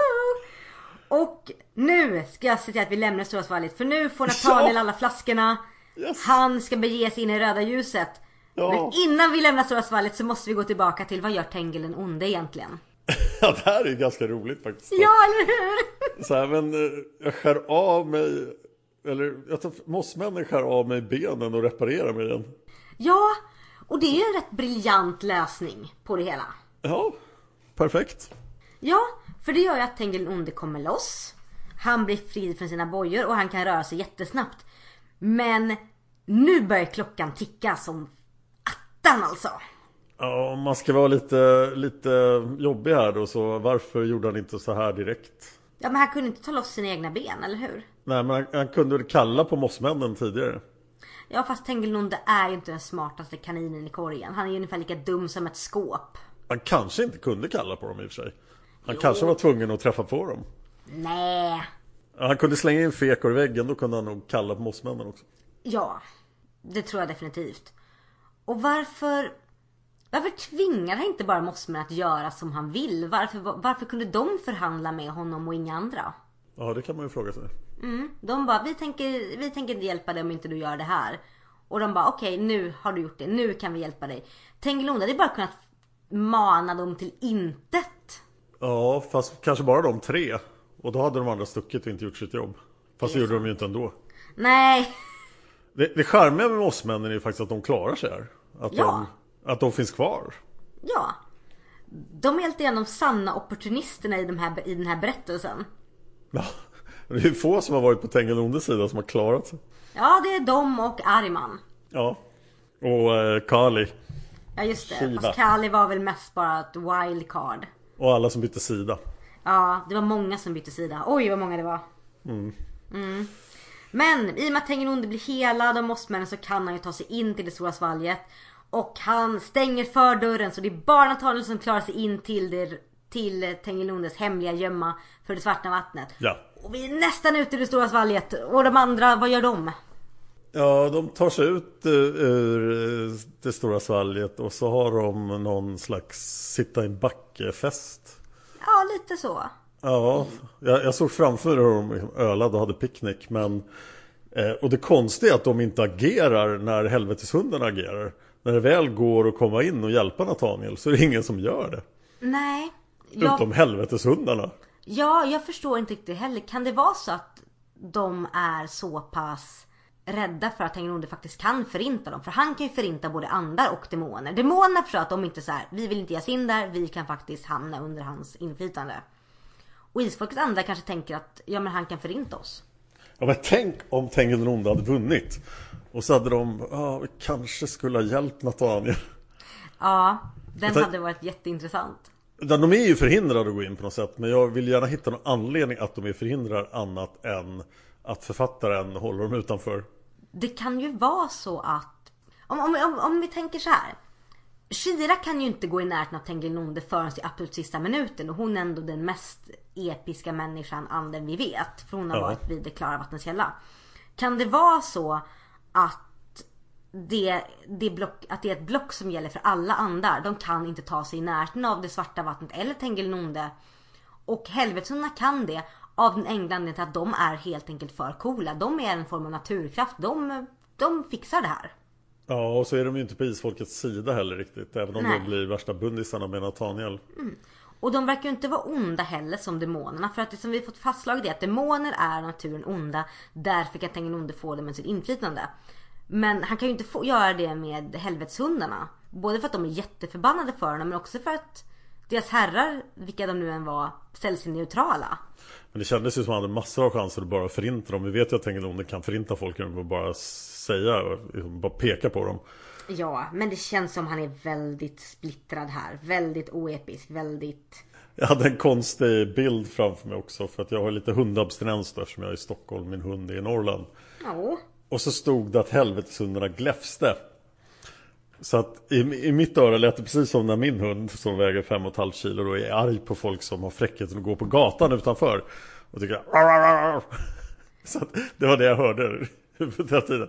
Och nu ska jag se till att vi lämnar Stora svalget. För nu får Nathaniel alla flaskorna. Yes. Han ska bege sig in i röda ljuset. Ja. Men innan vi lämnar Stora svalget så måste vi gå tillbaka till vad gör Tengil den onde egentligen? Ja, det här är ganska roligt faktiskt. Ja, eller hur? Så här, men jag skär av mig. Eller jag tar mossmännen skär av mig benen och reparerar mig igen. Ja, och det är ju en rätt briljant lösning på det hela. Ja, perfekt. Ja, För det gör ju att Tengil den onde kommer loss. Han blir fri från sina bojor och han kan röra sig jättesnabbt. Men nu börjar klockan ticka som attan alltså. Ja, man ska vara lite, lite jobbig här då, så varför gjorde han inte så här direkt? Ja, men han kunde inte ta loss sina egna ben, eller hur? Nej, men han, han kunde väl kalla på mossmännen tidigare. Ja, fast Tengil den onde är ju inte den smartaste kaninen i korgen. Han är ju ungefär lika dum som ett skåp. Han kanske inte kunde kalla på dem i och för sig. Han jo. kanske var tvungen att träffa på dem. Nej. Han kunde slänga in fekor i väggen, då kunde han nog kalla på mossmännen också. Ja, det tror jag definitivt. Och varför... Varför tvingar han inte bara mossmännen att göra som han vill? Varför, varför kunde de förhandla med honom och inga andra? Ja, det kan man ju fråga sig. Mm, de bara, vi tänker, vi tänker inte hjälpa dig om inte du gör det här. Och de bara, okej, okay, nu har du gjort det. Nu kan vi hjälpa dig. Tengil den onde hade bara kunnat mana dem till intet. Ja, fast kanske bara de tre. Och då hade de andra stuckit och inte gjort sitt jobb. Fast det, det gjorde de ju inte ändå. Nej. Det, det charmiga med mossmännen är ju faktiskt att de klarar sig här. Att, ja. de, att de finns kvar. Ja. De är helt igenom sanna opportunisterna i, de här, i den här berättelsen. Ja, det är ju få som har varit på Tengil den ondes sida som har klarat sig. Ja, det är de och Ariman. Ja, och eh, Kali. Ja, just det. Shiva. Fast Kali var väl mest bara ett wildcard. Och alla som bytte sida. Ja, det var många som bytte sida. Oj, vad många det var. Mm. Mm. Men i och med att Tengil den onde blir helad av mossmännen så kan han ju ta sig in till det stora svalget. Och han stänger för dörren, så det är bara Nathaniel som klarar sig in till, det, till Tengil den ondes hemliga gömma för det svarta vattnet. Ja. Och vi är nästan ute i det stora svalget. Och de andra, vad gör de? Ja, de tar sig ut ur det stora svalget och så har de någon slags sitta i en backefest. Ja, lite så. Ja, jag, jag såg framför hur de ölade och hade picknick. Men, eh, och det konstiga är att de inte agerar när helveteshunden agerar. När det väl går att komma in och hjälpa Nathaniel så är det ingen som gör det. Nej. Jag... Utom helveteshundarna. Ja, jag förstår inte riktigt heller. Kan det vara så att de är så pass rädda för att Tengil den onde faktiskt kan förinta dem? För han kan ju förinta både andar och demoner. Demonerna förstår att de inte så här, vi vill inte ge oss in där, vi kan faktiskt hamna under hans inflytande. Och isfolkets andra kanske tänker att ja, men han kan förinta oss. Ja, men tänk om Tengil den onde hade vunnit. Och så hade de, ja, vi kanske skulle ha hjälpt Nathaniel. Ja, den tänk... hade varit jätteintressant. De är ju förhindrade att gå in på något sätt. Men jag vill gärna hitta någon anledning att de är förhindrade annat än att författaren håller dem utanför. Det kan ju vara så att Om, om, om, om vi tänker så här, Shira kan ju inte gå i närheten av Tengil den onde förrän i absolut sista minuten. Och hon är ändå den mest episka människan anden vi vet. För hon har ja. varit vid det klara vattnets källa. Kan det vara så att det, det block, att det är ett block som gäller för alla andar? De kan inte ta sig i närheten av det svarta vattnet eller Tengil den onde. Och helvetshundarna kan det av den enkla anledningen till att de är helt enkelt för coola. De är en form av naturkraft. De, de fixar det här. Ja, och så är de ju inte på isfolkets sida heller riktigt. Även om Nej. de blir värsta bundisarna med Nathaniel. Mm. Och de verkar ju inte vara onda heller som demonerna. För att det som vi fått fastslaget är att demoner är naturen onda. Därför kan Tengil den onde få det med sitt inflytande. Men han kan ju inte få göra det med helvetshundarna. Både för att de är jätteförbannade för honom, men också för att deras herrar, vilka de nu än var, ställs sig neutrala. Men det kändes ju som att han hade massor av chanser att bara förinta dem. Vi vet ju att Tengil den onde kan förinta folk genom att bara säga, bara peka på dem. Ja, men det känns som han är väldigt splittrad här. Väldigt oepisk, väldigt... Jag hade en konstig bild framför mig också. För att jag har lite hundabstinens då, eftersom jag är i Stockholm, min hund är i Norrland. Ja. Och så stod det att helveteshundarna gläfste. Så att i, i mitt öra lät det precis som när min hund, som väger fem och ett halvt kilo, då är arg på folk som har fräckheten att gå på gatan utanför. Och tycker jag... Så att det var det jag hörde hela tiden.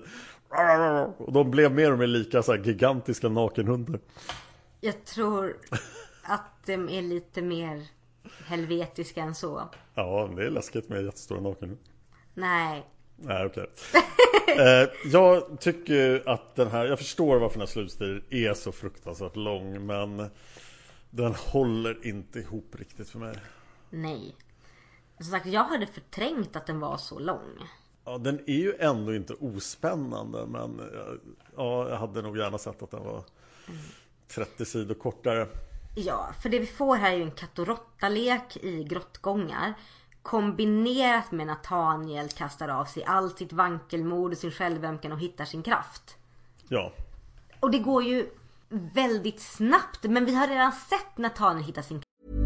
Och de blev mer och mer lika så här gigantiska nakenhundar. Jag tror att de är lite mer helvetiska än så. Ja, det är läskigt med jättestora nakenhundar. Nej. Nej, okej. Okay. eh, jag tycker att den här, jag förstår varför den här slutstilen är så fruktansvärt lång, men den håller inte ihop riktigt för mig. Nej. Som sagt, jag hade förträngt att den var så lång. Ja, den är ju ändå inte ospännande, men ja, jag hade nog gärna sett att den var trettio sidor kortare. Ja, för det vi får här är ju en katt och råtta-lek i grottgångar. Kombinerat med Nathaniel kastar av sig allt sitt vankelmod och sin självömkan och hittar sin kraft. Ja. Och det går ju väldigt snabbt, men vi har redan sett Nathaniel hitta sin kraft.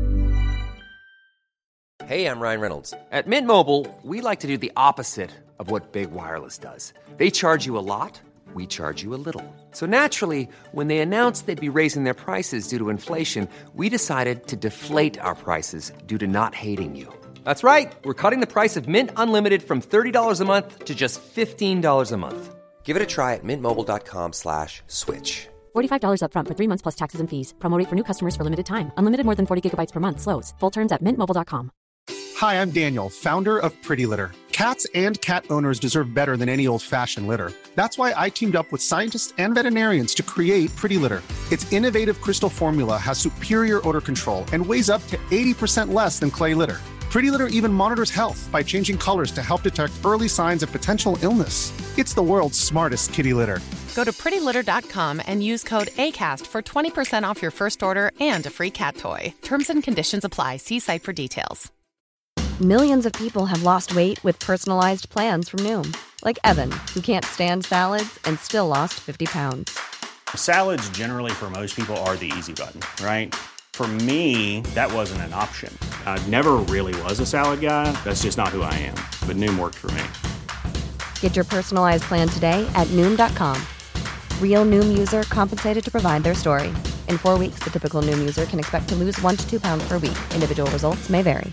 Hey, I'm Ryan Reynolds. At Mint Mobile, we like to do the opposite of what Big Wireless does. They charge you a lot, we charge you a little. So naturally, when they announced they'd be raising their prices due to inflation, we decided to deflate our prices due to not hating you. That's right. We're cutting the price of Mint Unlimited from thirty dollars a month to just fifteen dollars a month. Give it a try at mintmobile.com slash switch. forty-five dollars up front for three months plus taxes and fees. Promo rate for new customers for limited time. Unlimited more than forty gigabytes per month. Slows full terms at mint mobile dot com. Hi, I'm Daniel, founder of Pretty Litter. Cats and cat owners deserve better than any old-fashioned litter. That's why I teamed up with scientists and veterinarians to create Pretty Litter. Its innovative crystal formula has superior odor control and weighs up to eighty percent less than clay litter. Pretty Litter even monitors health by changing colors to help detect early signs of potential illness. It's the world's smartest kitty litter. Go to pretty litter dot com and use code ACAST for twenty percent off your first order and a free cat toy. Terms and conditions apply. See site for details. Millions of people have lost weight with personalized plans from Noom. Like Evan, who can't stand salads and still lost fifty pounds. Salads generally for most people are the easy button, right? For me, that wasn't an option. I never really was a salad guy. That's just not who I am. But Noom worked for me. Get your personalized plan today at noom dot com. Real Noom user compensated to provide their story. In four weeks, the typical Noom user can expect to lose one to two pounds per week. Individual results may vary.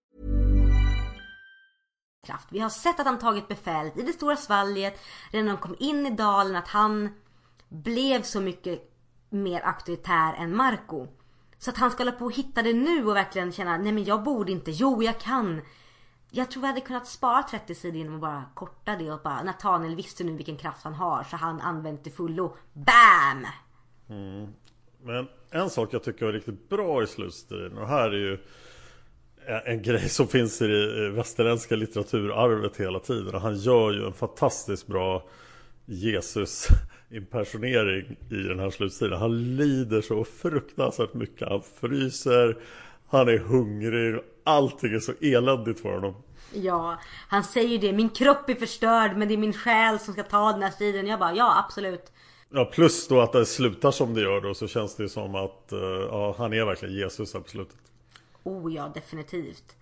Vi har sett att han tagit befälet i det stora svalget redan när de kom in i dalen, att han blev så mycket mer auktoritär än Marco. Så att han ska hålla på och hitta det nu och verkligen känna, nej men jag borde inte, jo jag kan. Jag tror vi hade kunnat spara trettio sidor genom att bara korta det och bara, Nathaniel visste nu vilken kraft han har så han använde till fullo. Bam! Mm. Men en sak jag tycker var riktigt bra i slutstriden, och här är ju en grej som finns i det västerländska litteraturarvet hela tiden. Han gör ju en fantastiskt bra Jesus-impersonering i den här slutstriden. Han lider så fruktansvärt mycket. Han fryser, han är hungrig, allting är så eländigt för honom. Ja, han säger det, min kropp är förstörd men det är min själ som ska ta den här striden. Jag bara, ja absolut. Ja, plus då att det slutar som det gör då, så känns det som att ja, han är verkligen Jesus här på slutet. Oh ja, definitivt.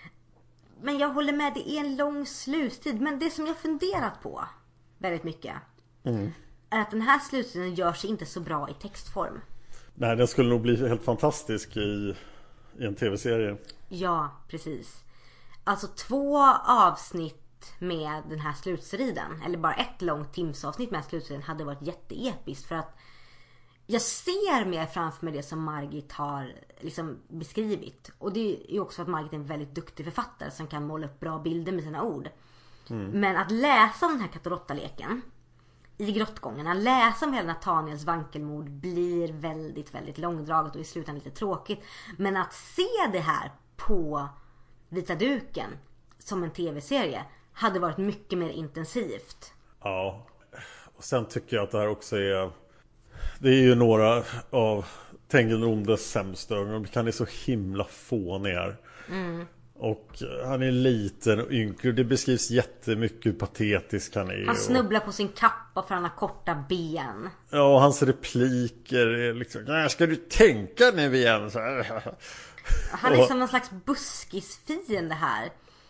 Men jag håller med, det är en lång sluttid. Men det som jag funderat på väldigt mycket mm. är att den här sluttiden gör sig inte så bra i textform. Nej, den skulle nog bli helt fantastisk i, i en tv-serie. Ja, precis. Alltså två avsnitt med den här slutstriden, eller bara ett långt timsavsnitt med slutstriden, hade varit jätteepiskt. För att jag ser mer framför mig det som Margit har liksom beskrivit. Och det är ju också att Margit är en väldigt duktig författare som kan måla upp bra bilder med sina ord. Mm. Men att läsa om den här katt och råtta-leken i grottgångarna, läsa om hela Nathaniels vankelmod blir väldigt, väldigt långdraget och i slutändan lite tråkigt. Men att se det här på vita duken som en tv-serie hade varit mycket mer intensivt. Ja, och sen tycker jag att det här också är... Det är ju några av Tengil Nondes sämsta. Han är så himla fånig här. Mm. Och han är liten och ynklig. Det beskrivs jättemycket hur patetisk han är. Han snubblar på sin kappa för han har korta ben. Ja, och hans repliker är liksom, nej, ska du tänka nu igen? Så här. Han är som en slags buskisfiende här.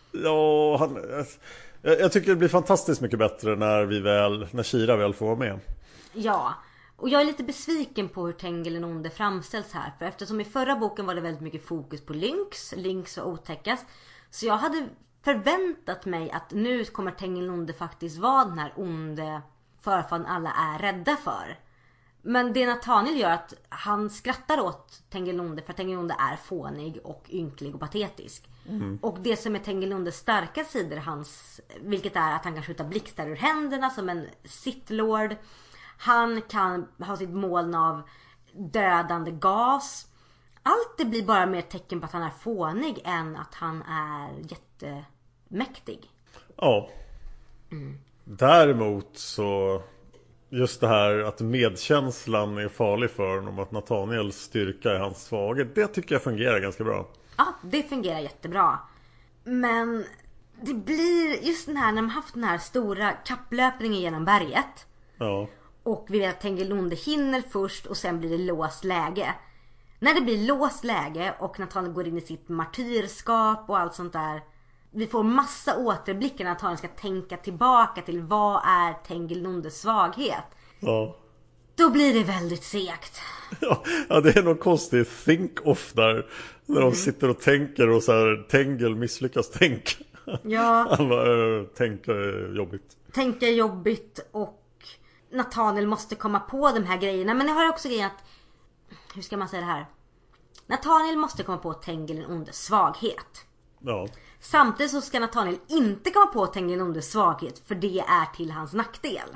Ja, han, jag, jag tycker det blir fantastiskt mycket bättre när vi väl, när Kira väl får vara med. Ja. Och jag är lite besviken på hur Tengil Nonde framställs här. För eftersom i förra boken var det väldigt mycket fokus på Lynx. Lynx var otäckast. Så jag hade förväntat mig att nu kommer Tengil Nonde faktiskt vara den här onde förfan alla är rädda för. Men det Nathaniel gör att han skrattar åt Tengil Nonde för att Tengil Nonde är fånig och ynklig och patetisk. Mm. Och det som är Tengil Nondes starka sidor hans, vilket är att han kan skjuta blixtar ur händerna som en Sith Lord. Han kan ha sitt moln av dödande gas. Allt det blir bara mer tecken på att han är fånig än att han är jättemäktig. Ja. Mm. Däremot så just det här att medkänslan är farlig för honom, att Nathaniels styrka är hans svaghet, det tycker jag fungerar ganska bra. Ja, det fungerar jättebra. Men det blir just den här, när man haft den här stora kapplöpningen genom berget. Ja. Och vi vet att Tengilonde hinner först och sen blir det låst läge. När det blir låst läge och Nathaniel går in i sitt martyrskap och allt sånt där. Vi får massa återblickar när Nathaniel ska tänka tillbaka till vad är Tengilondes svaghet. Ja. Då blir det väldigt segt. Ja, ja, det är något konstigt think-off där. När de sitter och tänker och så här, Tengil misslyckas tänka. Ja. Han bara, tänka är jobbigt. Tänka är jobbigt och Nathaniel måste komma på de här grejerna. Men jag har också grejen att, hur ska man säga det här? Nathaniel måste komma på Tengilondes svaghet. Ja. Samtidigt så ska Nathaniel inte komma på Tengilondes svaghet, för det är till hans nackdel.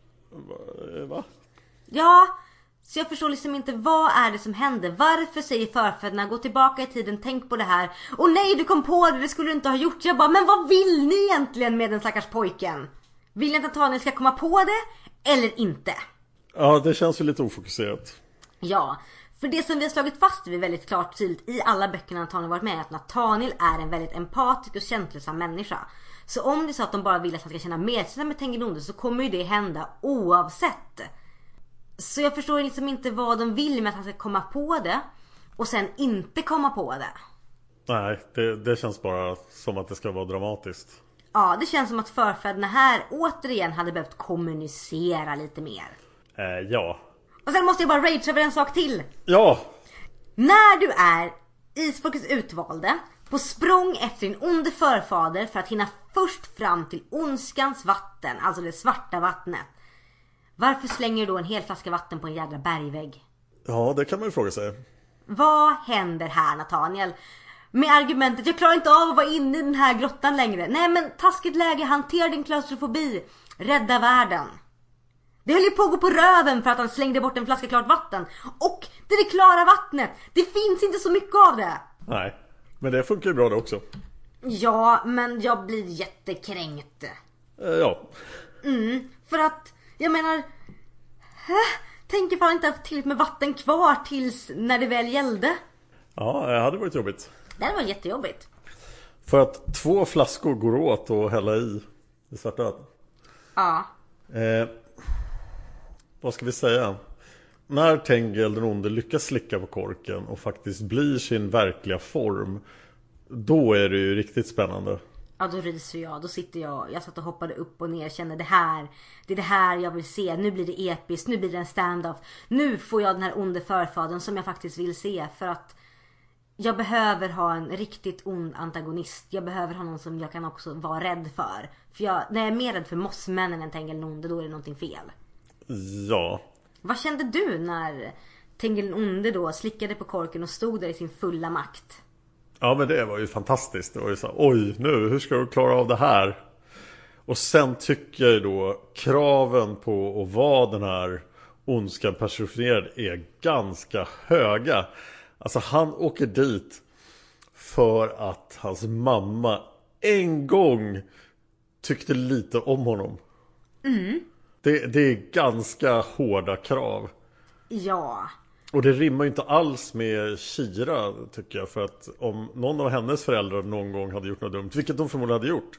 Va? Ja, så jag förstår liksom inte, vad är det som händer? Varför säger förfäderna, gå tillbaka i tiden, tänk på det här. Och nej, du kom på det, det skulle du inte ha gjort. Jag bara, men vad vill ni egentligen med den stackars pojken? Vill ni att Nathaniel ska komma på det, eller inte? Ja, det känns ju lite ofokuserat. Ja, för det som vi har slagit fast är väldigt klart och tydligt i alla böckerna Nathaniel varit med är att Nathaniel är en väldigt empatisk och känslosam människa. Så om det är så att de bara vill att han ska känna medkänsla med Tengilonde, så kommer ju det hända oavsett. Så jag förstår liksom inte vad de vill med att han ska komma på det och sen inte komma på det. Nej, det, det känns bara som att det ska vara dramatiskt. Ja, det känns som att förfäderna här återigen hade behövt kommunicera lite mer. Eh, ja. Och sen måste jag bara rage över en sak till. Ja. När du är Isfolkets utvalde på språng efter din onde förfader för att hinna först fram till ondskans vatten, alltså det svarta vattnet, varför slänger du då en hel flaska vatten på en jädra bergvägg? Ja, det kan man ju fråga sig. Vad händer här, Nathaniel? Med argumentet, jag klarar inte av att vara inne i den här grottan längre. Nej, men taskigt läge, hantera din klaustrofobi. Rädda världen. Det höll ju på att gå på röven för att han slängde bort en flaska klart vatten. Och det är klara vattnet. Det finns inte så mycket av det. Nej, men det funkar ju bra det också. Ja, men jag blir jättekränkt. Eh, ja. Mm, för att, jag menar... Äh, tänker fan inte haft tillräckligt med vatten kvar tills när det väl gällde. Ja, det hade varit jobbigt. Det var jättejobbigt. För att två flaskor går åt och hälla i det svarta vattnet. Ja. Eh, vad ska vi säga? När Tengil den onde lyckas slicka på korken och faktiskt blir sin verkliga form, då är det ju riktigt spännande. Ja, då ryser jag. Då sitter jag. Jag satt och hoppade upp och ner. Kände det här. Det är det här jag vill se. Nu blir det episkt. Nu blir det en stand-off. Nu får jag den här onde förfadern som jag faktiskt vill se. För att jag behöver ha en riktigt ond antagonist. Jag behöver ha någon som jag kan också vara rädd för. För jag, när jag är mer rädd för mossmännen än Tengil den onde, då är det någonting fel. Ja. Vad kände du när Tengil den onde då slickade på korken och stod där i sin fulla makt? Ja, men det var ju fantastiskt. Det var ju så här, oj nu, hur ska du klara av det här? Och sen tycker jag ju då kraven på att vara den här ondskan personifierad är ganska höga. Alltså han åker dit för att hans mamma en gång tyckte lite om honom. Mm. Det, det är ganska hårda krav. Ja. Och det rimmar ju inte alls med Kira, tycker jag. För att om någon av hennes föräldrar någon gång hade gjort något dumt, vilket de förmodligen hade gjort,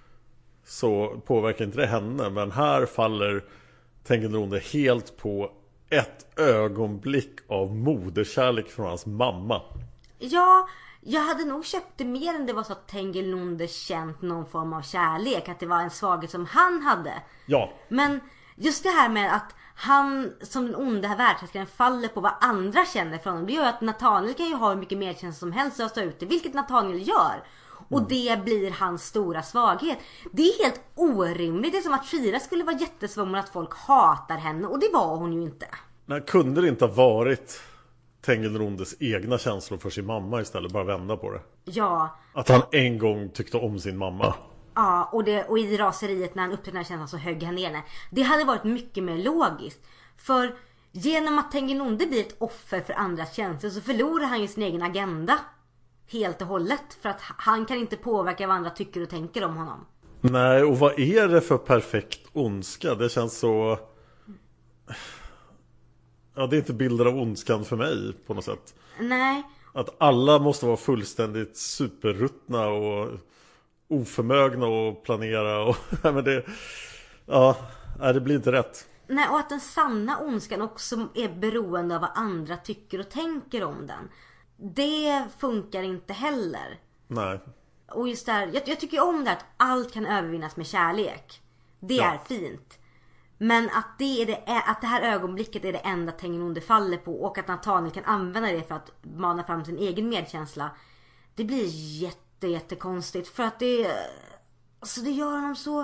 så påverkar inte det henne. Men här faller Tengil den onde helt på ett ögonblick av moderkärlek från hans mamma. Ja, jag hade nog köpt det mer än det var så att Tengil den onde känt någon form av kärlek. Att det var en svaghet som han hade. Ja. Men just det här med att han som den onda här världshärskaren faller på vad andra känner från honom, det gör att Nathaniel kan ju ha hur mycket mer känsla som helst att stå ute, vilket Nathaniel gör. Och mm. det blir hans stora svaghet. Det är helt orimligt. Det är som att Shira skulle vara jättesvång med att folk hatar henne, och det var hon ju inte. Men kunde det inte ha varit Tengil den ondes egna känslor för sin mamma istället, bara vända på det? Ja. Att han en gång tyckte om sin mamma. Ja, och, det, och i raseriet när han upptäckte den här känslan så högg han ner henne. Det hade varit mycket mer logiskt. För genom att Tengil den onde blir ett offer för andras känslor, så förlorar han ju sin egen agenda helt och hållet. För att han kan inte påverka vad andra tycker och tänker om honom. Nej, och vad är det för perfekt ondska? Det känns så Ja, det är inte bilder av ondskan för mig på något sätt. Nej. Att alla måste vara fullständigt superruttna och oförmögna att planera och men det, ja, det blir inte rätt. Nej, och att den sanna ondskan också är beroende av vad andra tycker och tänker om den. Det funkar inte heller. Nej. Och just där, jag, jag tycker om det att allt kan övervinnas med kärlek. Det ja. är fint. Men att det, är det, att det här ögonblicket är det enda Tengilonde faller på, och att Nathaniel kan använda det för att mana fram sin egen medkänsla, det blir jätte, jättekonstigt. För att det, alltså det gör honom så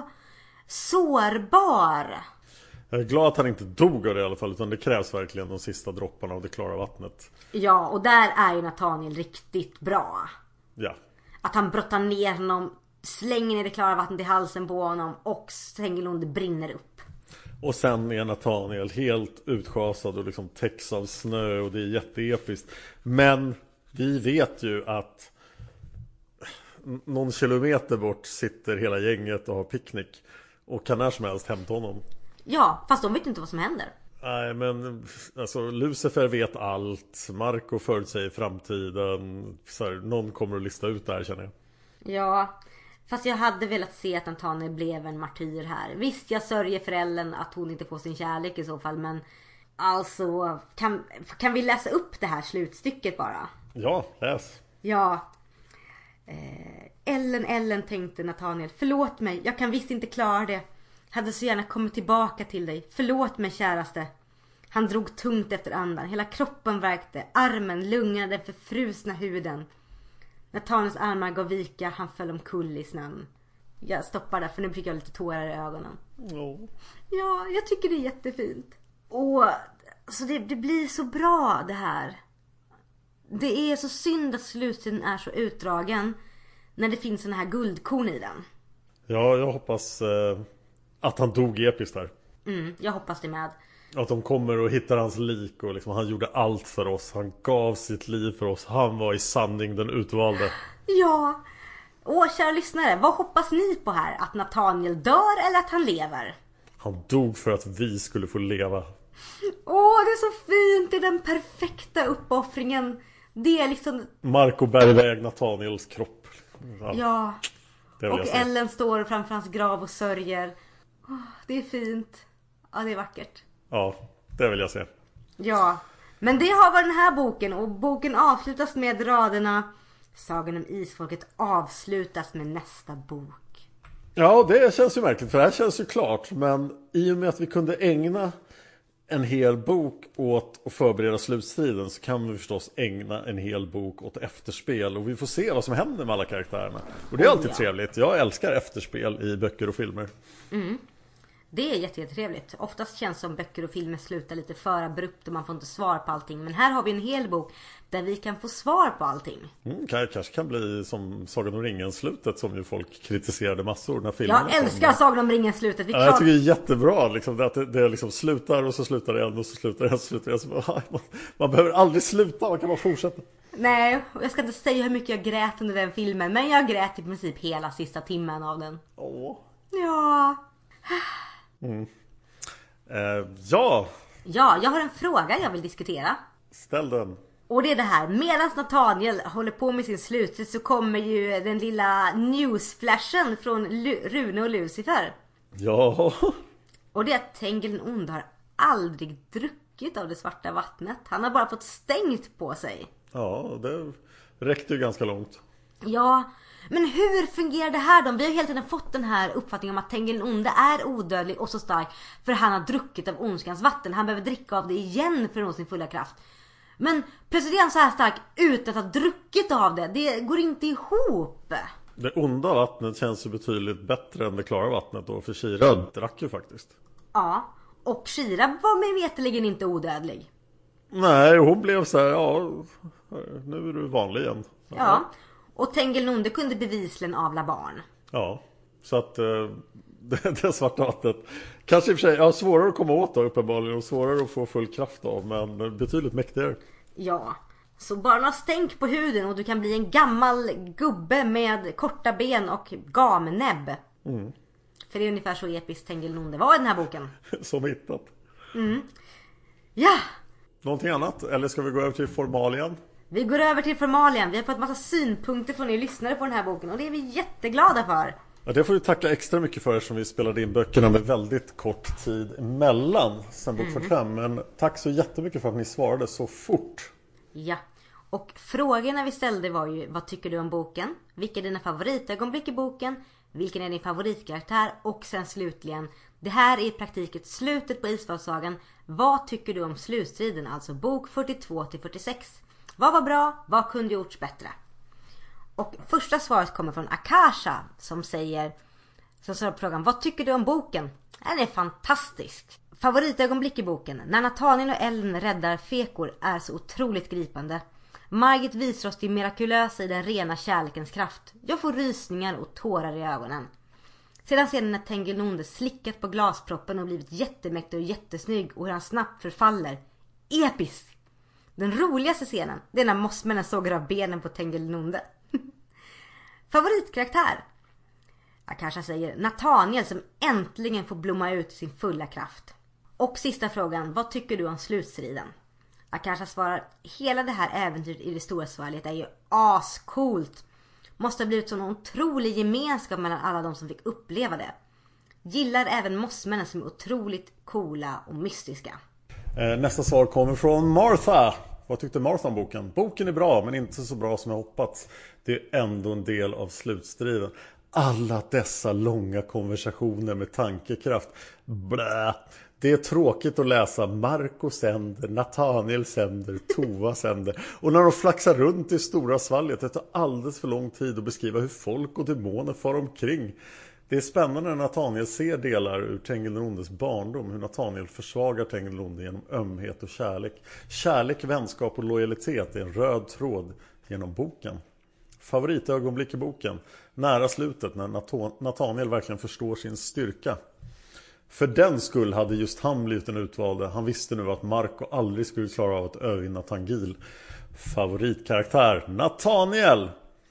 sårbar. Jag är glad att han inte dog av det i alla fall, utan det krävs verkligen de sista dropparna av det klara vattnet. Ja, och där är ju Nathaniel riktigt bra. Ja. Att han brottar ner honom, slänger ner det klara vattnet i halsen på honom, och Tengilonde brinner upp. Och sen är Nathaniel helt utschasad och liksom täcks av snö, och det är jätteepiskt. Men vi vet ju att någon kilometer bort sitter hela gänget och har picknick och kan när som helst hämta honom. Ja, fast de vet inte vad som händer. Nej, men alltså Lucifer vet allt. Marco förutsäger framtiden. Så här, någon kommer att lista ut det här, känner jag. Ja, fast jag hade velat se att Nathaniel blev en martyr här. Visst, jag sörjer för Ellen att hon inte får sin kärlek i så fall. Men alltså, kan, kan vi läsa upp det här slutstycket bara? Ja, läs. Ja. Eh, Ellen, Ellen, tänkte Nathaniel. Förlåt mig, jag kan visst inte klara det. Hade så gärna kommit tillbaka till dig. Förlåt mig, käraste. Han drog tungt efter andan. Hela kroppen värkte. Armen lungade för frusna huden. Nathaniels armar gav vika. Han föll omkull i snön. Jag stoppar där, för nu fick jag lite tårar i ögonen. Oh. Ja, jag tycker det är jättefint. Och så det, det blir så bra det här. Det är så synd att sluttiden är så utdragen när det finns såna här guldkorn i den. Ja, jag hoppas eh, att han dog episkt där. Mm, jag hoppas det med. Att de kommer och hittar hans lik och liksom, han gjorde allt för oss. Han gav sitt liv för oss. Han var i sanning den utvalde. Ja. Åh, kära lyssnare, vad hoppas ni på här? Att Nathaniel dör eller att han lever? Han dog för att vi skulle få leva. Åh, det är så fint. Det är den perfekta uppoffringen. Det är liksom... Marco bär iväg Nathaniels kropp. Ja. Ja. Och Ellen står framför hans grav och sörjer. Åh, det är fint. Ja, det är vackert. Ja, det vill jag se. Ja, men det har varit den här boken. Och boken avslutas med raderna: Sagan om Isfolket avslutas med nästa bok. Ja, det känns ju märkligt, för det här känns ju klart. Men i och med att vi kunde ägna en hel bok åt att förbereda slutstriden, så kan vi förstås ägna en hel bok åt efterspel. Och vi får se vad som händer med alla karaktärerna. Och det är alltid oh, ja. trevligt. Jag älskar efterspel i böcker och filmer. Mm. Det är jättetrevligt. Oftast känns som böcker och filmer slutar lite för abrupt och man får inte svar på allting. Men här har vi en hel bok där vi kan få svar på allting. Mm, kanske kan bli som Sagan om ringen-slutet, som ju folk kritiserade massor när filmen Jag älskar kom. Sagan om ringen-slutet. Ja, jag tycker det är jättebra liksom, det, att det, det liksom slutar och så slutar det igen och så slutar det igen och så slutar det igen. Så, man, man behöver aldrig sluta, man kan bara fortsätta. Nej, jag ska inte säga hur mycket jag grät under den filmen, men jag grät i princip hela sista timmen av den. Åh. Ja. Mm. Eh, ja. Ja, jag har en fråga jag vill diskutera. Ställ den. Och det är det här: medan Nathaniel håller på med sin slutet så kommer ju den lilla newsflashen från Lu- Rune och Lucifer. Ja. Och det är att Tengil den onde har aldrig druckit av det svarta vattnet. Han har bara fått stängt på sig. Ja, det räckte ju ganska långt. Ja, men hur fungerar det här då? Vi har helt enkelt fått den här uppfattningen om att Tengil den onde är odödlig och så stark för han har druckit av ondskans vatten. Han behöver dricka av det igen för att nå sin fulla kraft. Men plötsligt är han så här stark utan att ha druckit av det. Det går inte ihop. Det onda vattnet känns ju betydligt bättre än det klara vattnet då, för Shira drack ju faktiskt. Ja, och Shira var med veterligen inte odödlig. Nej, hon blev så här, ja, nu är du vanlig igen. Ja, ja. Och Tengil den onde kunde bevisligen avla barn. Ja, så att eh, det, det svarta vattnet kanske i och för sig, ja, svårare att komma åt då uppenbarligen, och svårare att få full kraft av, men betydligt mäktigare. Ja, så bara några stänk på huden och du kan bli en gammal gubbe med korta ben och gamnäbb. Mm. För det är ungefär så episkt Tengil den onde var i den här boken. Som hittat. Mm. Ja! Någonting annat? Eller ska vi gå över till formalien? Vi går över till formalien. Vi har fått massa synpunkter från er lyssnare på den här boken. Och det är vi jätteglada för. Ja, det får vi tacka extra mycket för som vi spelade in böckerna med väldigt kort tid emellan sen bok fyrtiofem. Men tack så jättemycket för att ni svarade så fort. Ja, och frågorna vi ställde var ju: vad tycker du om boken? Vilka är dina favoritögonblick i boken? Vilken är din favoritkaraktär? Och sen slutligen, det här är i praktiken slutet på Isfolksagan. Vad tycker du om slutstriden? Alltså bok fyrtiotvå till fyrtiosex. Vad var bra? Vad kunde gjorts bättre? Och första svaret kommer från Akasha som säger, som svarar på frågan: vad tycker du om boken? Den är fantastisk. Favoritögonblick i boken: när Nathaniel och Ellen räddar Fekor är så otroligt gripande. Margit visar oss det mirakulösa i den rena kärlekens kraft. Jag får rysningar och tårar i ögonen. Sedan ser när Tengilnonde slickat på glasproppen och blivit jättemäktig och jättesnygg och hur han snabbt förfaller. Episk! Den roligaste scenen, det är när mossmännen sågar av benen på Tengilnonde. Favoritkaraktär? Jag kanske säger Nathaniel som äntligen får blomma ut i sin fulla kraft. Och sista frågan, vad tycker du om slutstriden? Jag kanske svarar, hela det här äventyret i det stora svalget är ju ascoolt. Måste ha blivit sån otrolig gemenskap mellan alla de som fick uppleva det. Gillar även mossmännen som är otroligt coola och mystiska. Nästa svar kommer från Martha. Vad tyckte Martha om boken? Boken är bra men inte så bra som jag hoppats. Det är ändå en del av slutstriden. Alla dessa långa konversationer med tankekraft. Blä. Det är tråkigt att läsa Marco sänder, Nathaniel sänder, Tova sänder. Och när de flaxar runt i stora svalget, det tar alldeles för lång tid att beskriva hur folk och demoner far omkring. Det är spännande när Nathaniel ser delar ur Tengilnondes barndom. Hur Nathaniel försvagar Tengilnonde genom ömhet och kärlek. Kärlek, vänskap och lojalitet är en röd tråd genom boken. Favoritögonblick i boken. Nära slutet när Nathaniel verkligen förstår sin styrka. För den skull hade just han blivit en utvalde. Han visste nu att Marco aldrig skulle klara av att övervinna Tangil. Favoritkaraktär Nathaniel.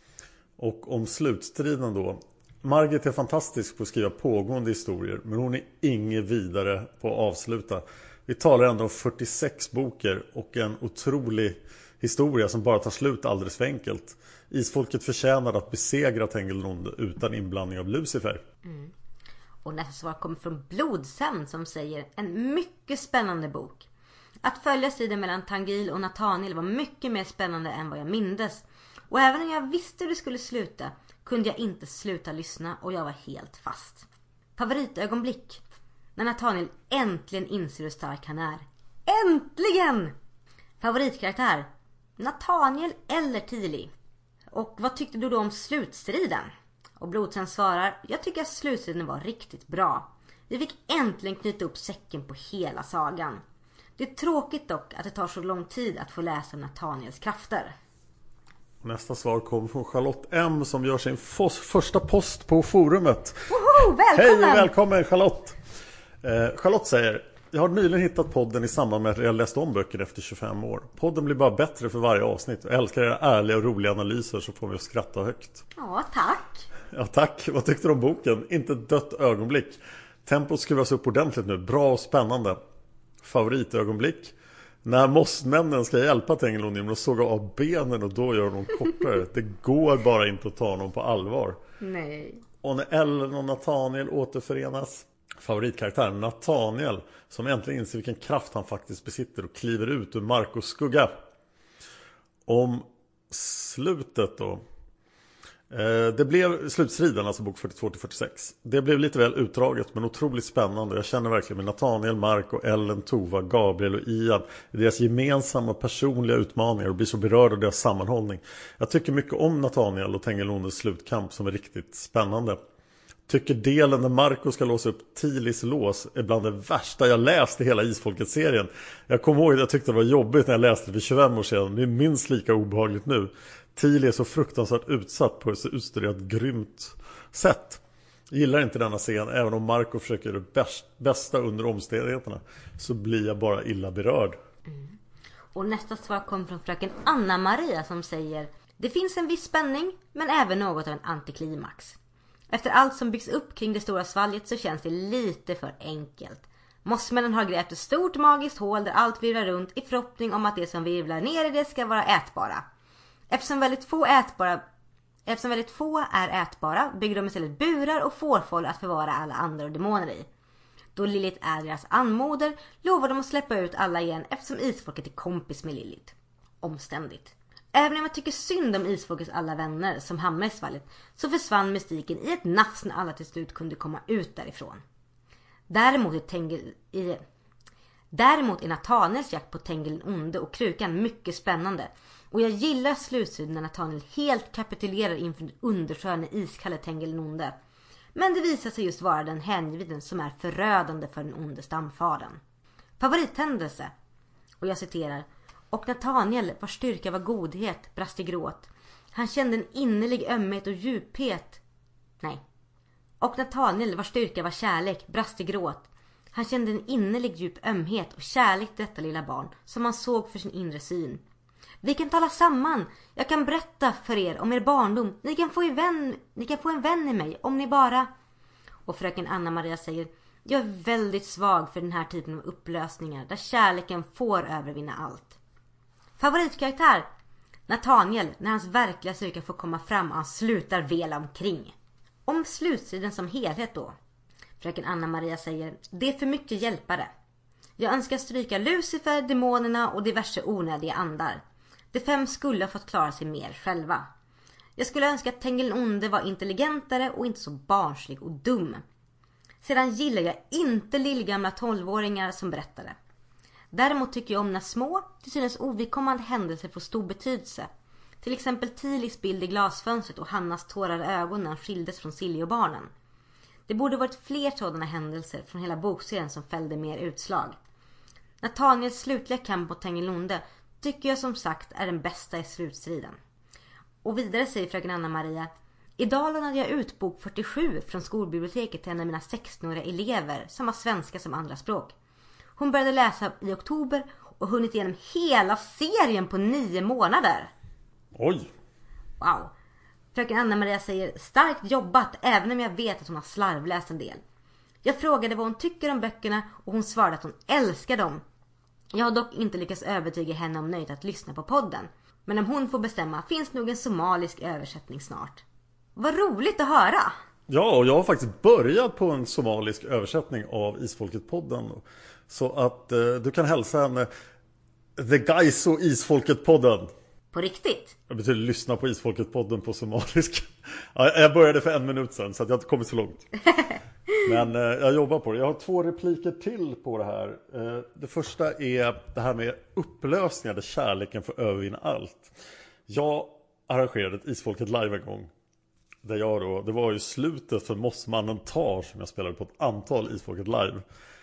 Och om slutstriden då. Margit är fantastisk på att skriva pågående historier, men hon är inget vidare på att avsluta. Vi talar ändå om fyrtiosex boker och en otrolig historia som bara tar slut alldeles för enkelt. Isfolket förtjänar att besegra Tengilnonde utan inblandning av Lucifer. Mm. Och nästa svar kommer från Blodsämn som säger: en mycket spännande bok. Att följa striden mellan Tangil och Nathaniel var mycket mer spännande än vad jag mindes. Och även om jag visste hur det skulle sluta kunde jag inte sluta lyssna och jag var helt fast. Favoritögonblick: när Nathaniel äntligen inser hur stark han är. Äntligen! Favoritkaraktär: Nathaniel eller Tili. Och vad tyckte du då om slutstriden? Och Blodsen svarar: jag tycker att slutstriden var riktigt bra. Vi fick äntligen knyta upp säcken på hela sagan. Det är tråkigt dock att det tar så lång tid att få läsa Nathaniels krafter. Nästa svar kommer från Charlotte M som gör sin fos- första post på forumet. Woho, välkommen! Hej och välkommen Charlotte! Eh, Charlotte säger: jag har nyligen hittat podden i samband med att jag läst om böcker efter tjugofem år. Podden blir bara bättre för varje avsnitt. Jag älskar era ärliga och roliga analyser så får vi att skratta högt. Ja, tack! Ja, tack. Vad tyckte du om boken? Inte ett dött ögonblick. Tempot skruvas upp ordentligt nu. Bra och spännande. Favoritögonblick: när mossmännen ska hjälpa Tengilnonde genom att såga av benen och då gör de kortare. Det går bara inte att ta honom på allvar. Nej. Och när Ellen och Nathaniel återförenas. Favoritkaraktär Nathaniel som äntligen inser vilken kraft han faktiskt besitter och kliver ut ur Marcos skugga. Om slutet då. Det blev slutstriden, alltså bok fyrtiotvå till fyrtiosex. Det blev lite väl utdraget men otroligt spännande. Jag känner verkligen med Nathaniel, Marco, Ellen, Tova, Gabriel och Ian i deras gemensamma personliga utmaningar och blir så berörd av deras sammanhållning. Jag tycker mycket om Nathaniel och Tengilnondes slutkamp som är riktigt spännande. Tycker delen när Marco ska låsa upp Tilis lås är bland det värsta jag läst i hela Isfolket-serien. Jag kommer ihåg att jag tyckte det var jobbigt när jag läste det för tjugofem år sedan. Det är minst lika obehagligt nu. Tili är så fruktansvärt utsatt på ett så utstuderat grymt sätt. Jag gillar inte denna scen. Även om Marco försöker det bästa under omständigheterna så blir jag bara illa berörd. Mm. Och nästa svar kommer från fröken Anna-Maria som säger: det finns en viss spänning men även något av en antiklimax. Efter allt som byggs upp kring det stora svalget så känns det lite för enkelt. Mossmännen har grävt ett stort magiskt hål där allt virvlar runt i förhoppning om att det som virvlar ner i det ska vara ätbara. Eftersom väldigt få ätbara Eftersom väldigt få är ätbara bygger de istället burar och fårfåll att förvara alla andra och demoner i. Då Lilith är deras anmoder lovar de att släppa ut alla igen eftersom isfolket är kompis med Lilith. Omständigt. Även om jag tycker synd om isfolkets alla vänner som hamnar i svallet så försvann mystiken i ett nafs när alla till slut kunde komma ut därifrån. Däremot är, Tengel, i, däremot är Nathaniels jakt på Tengil den onde och krukan mycket spännande. Och jag gillar slutstriden när Nathaniel helt kapitulerar inför den undersköne iskalle Tengil den onde. Men det visar sig just vara den hängividen som är förödande för den onde stamfadern. Favorithändelse. Och jag citerar. Och Nathaniel, vars styrka var godhet, brast i gråt. Han kände en innerlig ömhet och djuphet. Nej. Och Nathaniel, vars styrka var kärlek, brast i gråt. Han kände en innerlig djup ömhet och kärlek till detta lilla barn som han såg för sin inre syn. Vi kan tala samman. Jag kan berätta för er om er barndom. Ni kan få en vän, ni kan få en vän i mig om ni bara... Och fröken Anna-Maria säger, jag är väldigt svag för den här typen av upplösningar där kärleken får övervinna allt. Favoritkaraktär? Nathaniel, när hans verkliga styrka får komma fram och han slutar vela omkring. Om slutstriden som helhet då. Fröken Anna-Maria säger, det är för mycket hjälpare. Jag önskar stryka Lucifer, demonerna och diverse onödiga andar. De fem skulle ha fått klara sig mer själva. Jag skulle önska att Tengil den onde var intelligentare och inte så barnslig och dum. Sedan gillar jag inte lillgamla tolvåringar som berättare. Däremot tycker jag om när små, till synes ovidkommande händelser får stor betydelse. Till exempel Tilis bild i glasfönstret och Hannas tårar i ögonen när han skildes från Silje-barnen. Det borde varit fler sådana händelser från hela bokserien som fällde mer utslag. Nathaniels slutliga kamp mot Tengil den onde tycker jag som sagt är den bästa i slutstriden. Och vidare säger fröken Anna-Maria, idag lånade jag ut bok fyrtiosju från skolbiblioteket till en av mina sextonåriga elever som har svenska som andraspråk. Hon började läsa i oktober och hunnit igenom hela serien på nio månader. Oj! Wow! Fröken Anna-Maria säger, starkt jobbat även om jag vet att hon har slarvläst en del. Jag frågade vad hon tycker om böckerna och hon svarade att hon älskar dem. Jag har dock inte lyckats övertyga henne om nöjet att lyssna på podden. Men om hon får bestämma finns nog en somalisk översättning snart. Vad roligt att höra! Ja, och jag har faktiskt börjat på en somalisk översättning av Isfolket-podden. Så att eh, du kan hälsa henne The Gaiso Isfolket-podden. På riktigt? Det betyder lyssna på Isfolket-podden på somalisk. Ja, jag började för en minut sedan så att jag inte kommit så långt. Men eh, jag jobbar på det. Jag har två repliker till på det här. Eh, det första är det här med upplösningar där kärleken får övervinna allt. Jag arrangerade ett Isfolket live en gång. Där jag då, det var ju slutet för Mossmannen tar som jag spelade på ett antal Isfolket live.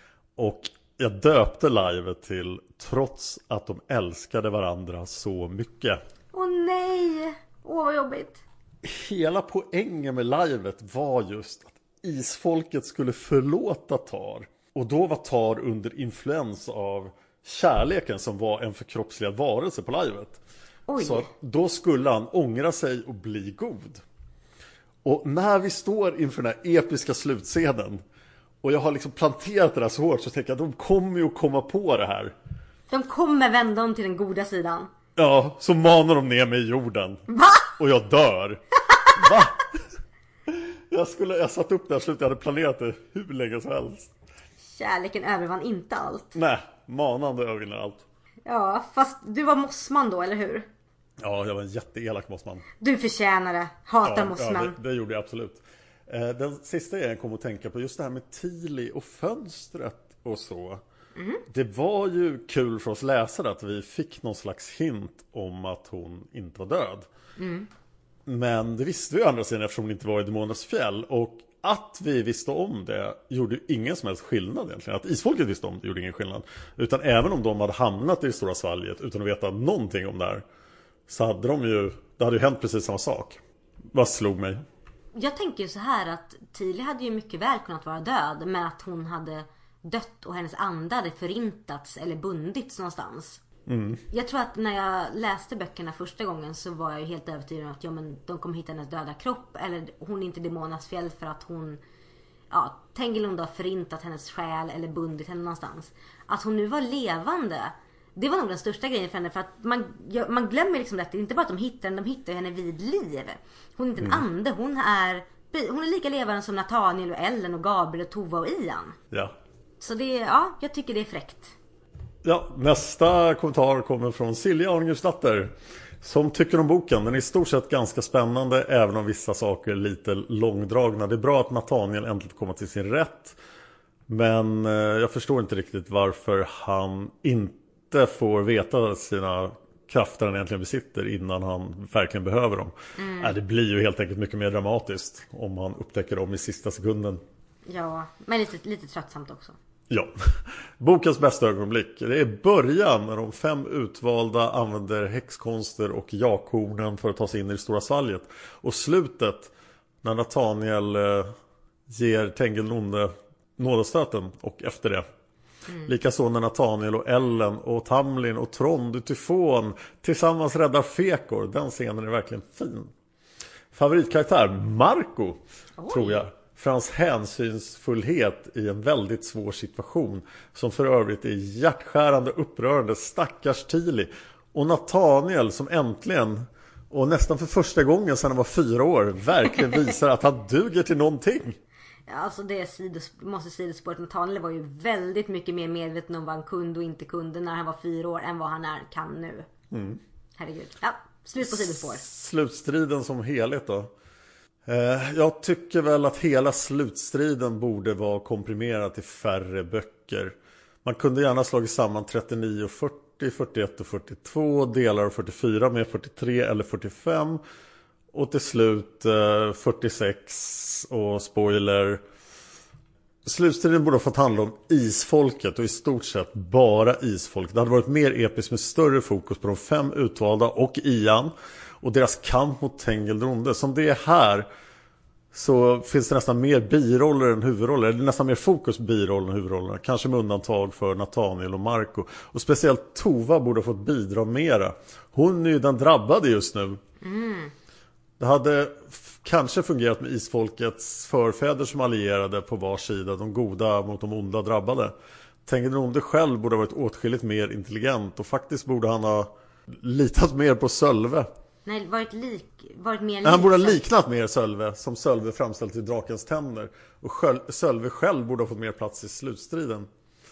Och jag döpte livet till trots att de älskade varandra så mycket. Åh nej! Åh vad jobbigt. Hela poängen med livet var just att Isfolket skulle förlåta Tar. Och då var Tar under influens av kärleken som var en förkroppsligad varelse på livet. Oj. Så då skulle han ångra sig och bli god. Och när vi står inför den här episka slutscenen och jag har liksom planterat det där så hårt så tänker jag att de kommer ju att komma på det här. De kommer vända om till den goda sidan. Ja, så manar de ner mig i jorden. Va? Och jag dör. Va? Jag, skulle, jag satt upp där och slutet, jag hade planerat det hur länge som helst. Kärleken övervann inte allt. Nej, manande övervinner allt. Ja, fast du var mossman då, eller hur? Ja, jag var en jätteelak mossman. Du förtjänar det. Hatar ja, mossman. Ja, det, det gjorde jag absolut. Den sista jag kom att tänka på, just det här med Tili och fönstret och så. Mm. Det var ju kul för oss läsare att vi fick någon slags hint om att hon inte var död. Mm. Men det visste vi andra sidan eftersom hon inte var i Demonernas fjäll. Och att vi visste om det gjorde ingen som helst skillnad egentligen. Att Isfolket visste om det gjorde ingen skillnad. Utan även om de hade hamnat i det stora svalget utan att veta någonting om det här, så hade de ju, det hade ju hänt precis samma sak. Vad slog mig? Jag tänker ju så här att Tili hade ju mycket väl kunnat vara död, men att hon hade dött och hennes ande hade förintats eller bundits någonstans. Mm. Jag tror att när jag läste böckerna första gången så var jag ju helt övertygad om att ja, men de kommer hitta hennes döda kropp, eller hon är inte Demonernas fjäll för att hon ja, Tengilonde har förintat hennes själ eller bundit henne någonstans. Att hon nu var levande, det var nog den största grejen för henne. För att man, man glömmer liksom det. Det är inte bara att de hittar henne, de hittar henne vid liv. Hon är inte en mm. ande, hon är, hon är lika levande som Nathaniel och Ellen och Gabriel och Tova och Ian. Ja. Så det, ja, jag tycker det är fräckt. Ja, nästa kommentar kommer från Silja Arngusdatter, som tycker om boken. Den är i stort sett ganska spännande, även om vissa saker är lite långdragna. Det är bra att Nathaniel äntligen kommer till sin rätt. Men eh, jag förstår inte riktigt varför han inte får veta sina krafter han egentligen besitter innan han verkligen behöver dem. Mm. Äh, det blir ju helt enkelt mycket mer dramatiskt om han upptäcker dem i sista sekunden. Ja, men lite, lite tröttsamt också. Ja, bokens bästa ögonblick. Det är början när de fem utvalda använder häxkonster och jakhornen för att ta sig in i det stora svalget. Och slutet när Nathaniel eh, ger Tengilonde nådastöten och efter det. Mm. Likaså när Nathaniel och Ellen och Tamlin och Trond och Tyfon tillsammans räddar Fekor. Den scenen är verkligen fin. Favoritkaraktär Marco, Oj. tror jag. För hans hänsynsfullhet i en väldigt svår situation, som för övrigt är hjärtskärande, upprörande, stackars Tili. Och Nathaniel som äntligen, och nästan för första gången sedan han var fyra år, verkligen visar att han duger till någonting. Ja, alltså det sidos- måste sidospåret. Nathaniel var ju väldigt mycket mer medveten om vad han kunde och inte kunde när han var fyra år än vad han är kan nu. Mm. Herregud. Ja, slut på sidospår. Slutstriden som helhet då. Jag tycker väl att hela slutstriden borde vara komprimerad till färre böcker. Man kunde gärna slagit samman trettionio och fyrtio, fyrtioett och fyrtiotvå, delar av fyrtiofyra med fyrtiotre eller fyrtiofem. Och till slut fyrtiosex och spoiler. Slutstriden borde ha fått handla om isfolket och i stort sett bara isfolk. Det hade varit mer episkt med större fokus på de fem utvalda och Ian och deras kamp mot Tengilonde. Som det är här så finns det nästan mer biroller än huvudroller. Det är nästan mer fokus på birollen än huvudrollerna. Kanske med undantag för Nathaniel och Marco. Och speciellt Tova borde ha fått bidra mera. Hon är ju den drabbade just nu. Mm. Det hade f- kanske fungerat med isfolkets förfäder som allierade på var sida. De goda mot de onda drabbade. Tengilonde själv borde ha varit åtskilligt mer intelligent. Och faktiskt borde han ha litat mer på Sölve. Nej, varit, lik, varit mer lik. Han borde ha liknat mer Sölve, som Sölve framställt i Drakens tänder. Och själv, Sölve själv borde ha fått mer plats i slutstriden.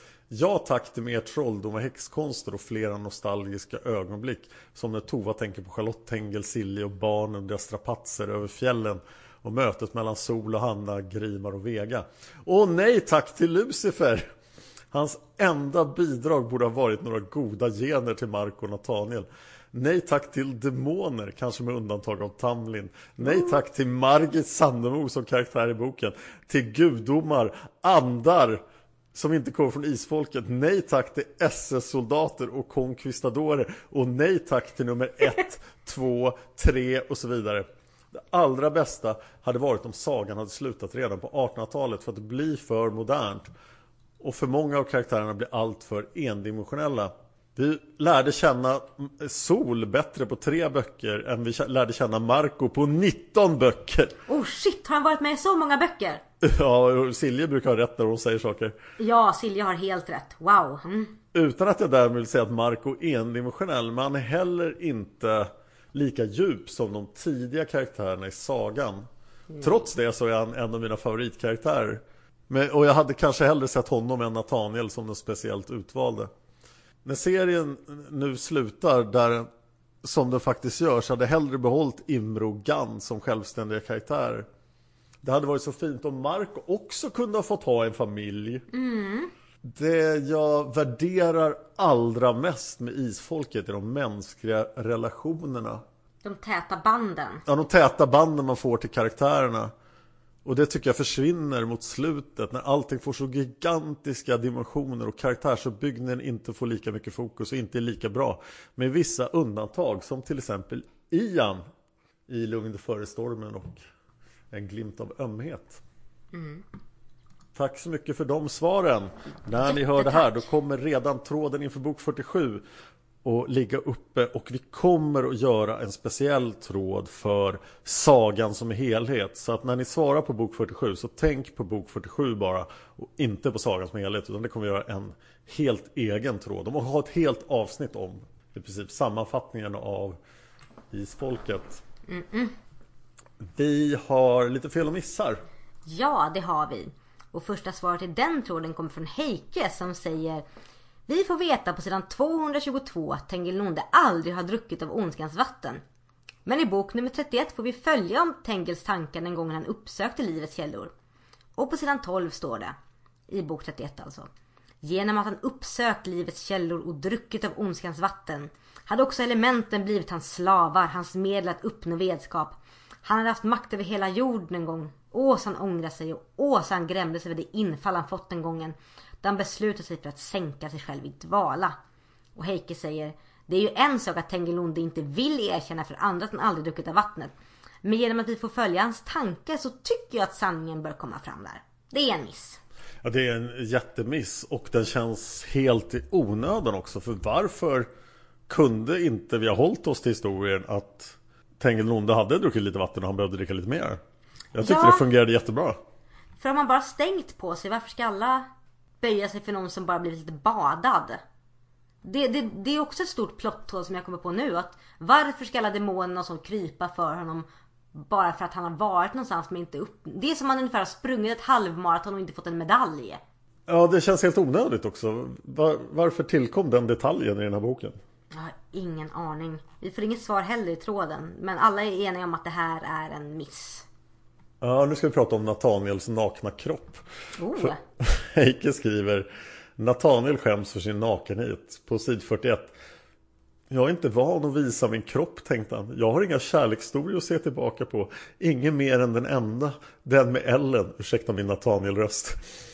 Ja tack till mer trolldom och häxkonster och flera nostalgiska ögonblick. Som när Tova tänker på Charlotte Tengel, Silje och barnen, deras strapatser över fjällen. Och mötet mellan Sol och Hanna, Grimar och Vega. Och nej tack till Lucifer. Hans enda bidrag borde ha varit några goda gener till Marco och Nathaniel. Nej tack till demoner, kanske med undantag av Tamlin. Nej tack till Margit Sandemo som karaktär i boken. Till gudomar, andar som inte kommer från isfolket. Nej tack till S S-soldater och konquistadorer. Och nej tack till nummer ett, två, tre och så vidare. Det allra bästa hade varit om sagan hade slutat redan på artonhundratalet, för att det blir för modernt. Och för många av karaktärerna blir allt för endimensionella. Vi lärde känna Sol bättre på tre böcker än vi lärde känna Marco på nitton böcker. Oh shit, har han varit med i så många böcker? Ja, Silje brukar ha rätt när hon säger saker. Ja, Silje har helt rätt. Wow. Mm. Utan att jag därmed vill säga att Marco är endimensionell, men han är heller inte lika djup som de tidiga karaktärerna i sagan. Mm. Trots det så är han en av mina favoritkaraktärer. Men, och jag hade kanske hellre sett honom än Nathaniel som den speciellt utvalde. När serien nu slutar där, som den faktiskt gör, så hade jag hellre behållit Imro och Gunn som självständiga karaktärer. Det hade varit så fint om Marco också kunde ha fått ha en familj. Mm. Det jag värderar allra mest med isfolket är de mänskliga relationerna. De täta banden. Ja, de täta banden man får till karaktärerna. Och det tycker jag försvinner mot slutet när allting får så gigantiska dimensioner och karaktärsuppbyggnaden inte får lika mycket fokus och inte är lika bra. Med vissa undantag som till exempel Ian i Lugn före stormen och En glimt av ömhet. Mm. Tack så mycket för de svaren. När ni hör det här då kommer redan tråden inför bok fyrtiosju. och ligga uppe, och vi kommer att göra en speciell tråd för sagan som helhet. Så att när ni svarar på bok fyrtiosju, så tänk på bok fyrtiosju bara och inte på sagan som helhet, utan det kommer att göra en helt egen tråd. De har ett helt avsnitt om i princip sammanfattningen av Isfolket. Mm-mm. Vi har lite fel och missar. Ja, det har vi. Och första svaret i den tråden kommer från Heike som säger: vi får veta på sidan tvåhundratjugotvå att Tengil Nonde aldrig har druckit av ondskans vatten. Men i bok nummer trettioett får vi följa om Tengils tankar den gången han uppsökte livets källor. Och på sidan tolv står det, i bok trettioett alltså: genom att han uppsökt livets källor och druckit av ondskans vatten hade också elementen blivit hans slavar, hans medel att uppnå vedskap. Han hade haft makt över hela jorden en gång. Ås han ångrade sig och ås han grämde sig över det infall han fått den gången, där han beslutade sig för att sänka sig själv i dvala. Och Heike säger: det är ju en sak att Tengil Nonde inte vill erkänna för andra att han aldrig druckit av vattnet. Men genom att vi får följa hans tankar så tycker jag att sanningen bör komma fram där. Det är en miss. Ja, det är en jättemiss, och den känns helt i onödan också. För varför kunde inte vi ha hållit oss till historien att Tengil Nonde hade druckit lite vatten och han behövde dricka lite mer? Jag tyckte ja, det fungerade jättebra. För om man bara stängt på sig, varför ska alla böja sig för någon som bara blivit lite badad? Det, det, det är också ett stort plotthål som jag kommer på nu. Att varför ska alla demonerna som krypa för honom bara för att han har varit någonstans men inte upp? Det är som man ungefär har sprungit ett halvmaraton och inte fått en medalj. Ja, det känns helt onödigt också. Var, varför tillkom den detaljen i den här boken? Jag har ingen aning. Vi får inget svar heller i tråden. Men alla är eniga om att det här är en miss. Ja, nu ska vi prata om Nathaniels nakna kropp. Oh. Heike skriver: Nathaniel skäms för sin nakenhet. På sid fyrtioett. Jag är inte van att visa min kropp, tänkte han. Jag har inga kärlekshistorier att se tillbaka på. Ingen mer än den enda. Den med Ellen. Ursäkta min Nathaniel-röst.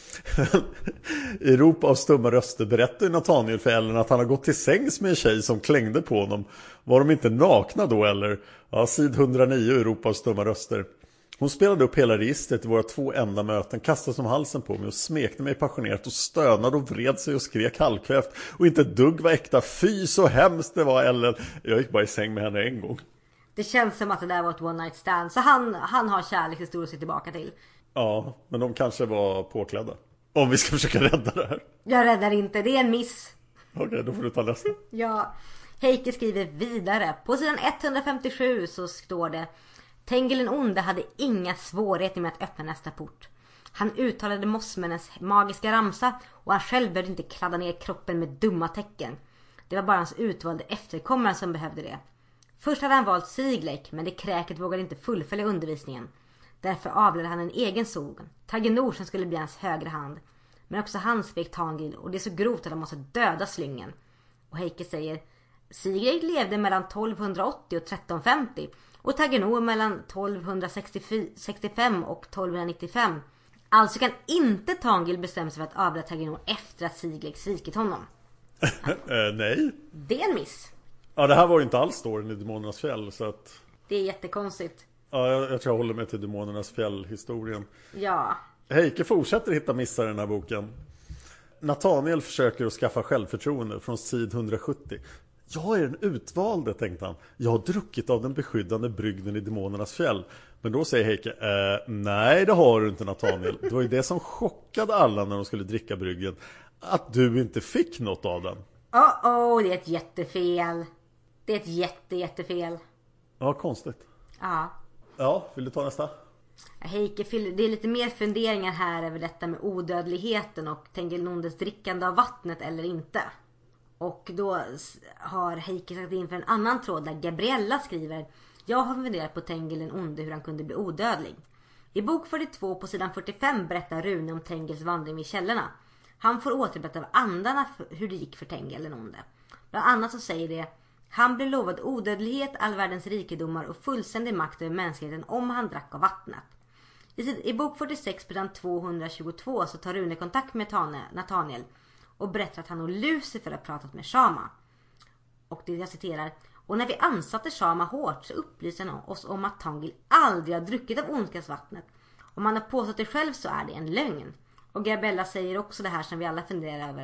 I rop av stumma röster berättar Nathaniel för Ellen att han har gått till sängs med en tjej som klängde på honom. Var de inte nakna då, eller? Ja, sid hundranio i rop av stumma röster. Hon spelade upp hela registret i våra två enda möten, kastade som halsen på mig och smekte mig passionerat och stönade och vred sig och skrek halvkvävt. Och inte ett dugg var äkta. Fy, så hemskt det var, Ellen. Jag gick bara i säng med henne en gång. Det känns som att det där var ett one night stand. Så han, han har kärlekshistoria att se tillbaka till. Ja, men de kanske var påklädda. Om vi ska försöka rädda det här. Jag räddar inte, det är en miss. Okej, okay, då får du ta nästa. Ja, Heike skriver vidare. På sidan etthundrafemtiosju så står det: Tengil den onde hade inga svårigheter med att öppna nästa port. Han uttalade mossmännens magiska ramsa och han själv behövde inte kladda ner kroppen med dumma tecken. Det var bara hans utvalde efterkommare som behövde det. Först hade han valt Siglek, men det kräket vågade inte fullfölja undervisningen. Därför avlade han en egen son, Tagenor, som skulle bli hans högra hand. Men också han svek Tangil, och det är så grovt att han måste döda slyngen. Och Heike säger: Siglek levde mellan tolvhundraåttio och trettonhundrafemtio och Tagenor mellan tolvhundrasextiofem och tolvhundranittiofem. Alltså kan inte Tangil bestämma sig för att avla Tagenor efter att Siglek svikit honom. äh, nej. Det är en miss. Ja, det här var ju inte alls storyn i Demonernas fjäll, så att... Det är jättekonstigt. Ja, jag, jag tror jag håller mig till Demonernas fjäll-historien. Ja. Heike fortsätter hitta missar i den här boken. Nathaniel försöker att skaffa självförtroende från sid hundrasjuttio. Jag är den utvalde, tänkte han. Jag har druckit av den beskyddande brygden i Demonernas fjäll. Men då säger Heike: eh, nej, det har du inte, Nathaniel. Det var ju det som chockade alla när de skulle dricka bryggen. Att du inte fick något av den. Åh, oh, oh, det är ett jättefel. Det är ett jätte, jättefel. Ja, konstigt. Ja. Ja, vill du ta nästa? Heike, det är lite mer funderingar här över detta med odödligheten och Tengil Nondes drickande av vattnet eller inte. Och då har Heike sagt in för en annan tråd där Gabriella skriver: jag har funderat på Tengil den onde, hur han kunde bli odödlig. I bok fyrtiotvå på sidan fyrtiofem berättar Rune om Tengils vandring vid källorna. Han får återberätta av andarna hur det gick för Tengil den onde. Bland annat så säger det: han blev lovad odödlighet, all världens rikedomar och fullständig makt över mänskligheten om han drack av vattnet. I, i bok fyrtiosex på sidan tvåhundratjugotvå så tar Rune kontakt med Tane, Nathaniel och berättar att han och Lucifer har pratat med Shama. Och det jag citerar: och när vi ansatte Shama hårt så upplyste han oss om att Tangil aldrig har druckit av ondskans vattnet. Om han har påstått det själv så är det en lögn. Och Gabriella säger också det här som vi alla funderar över, att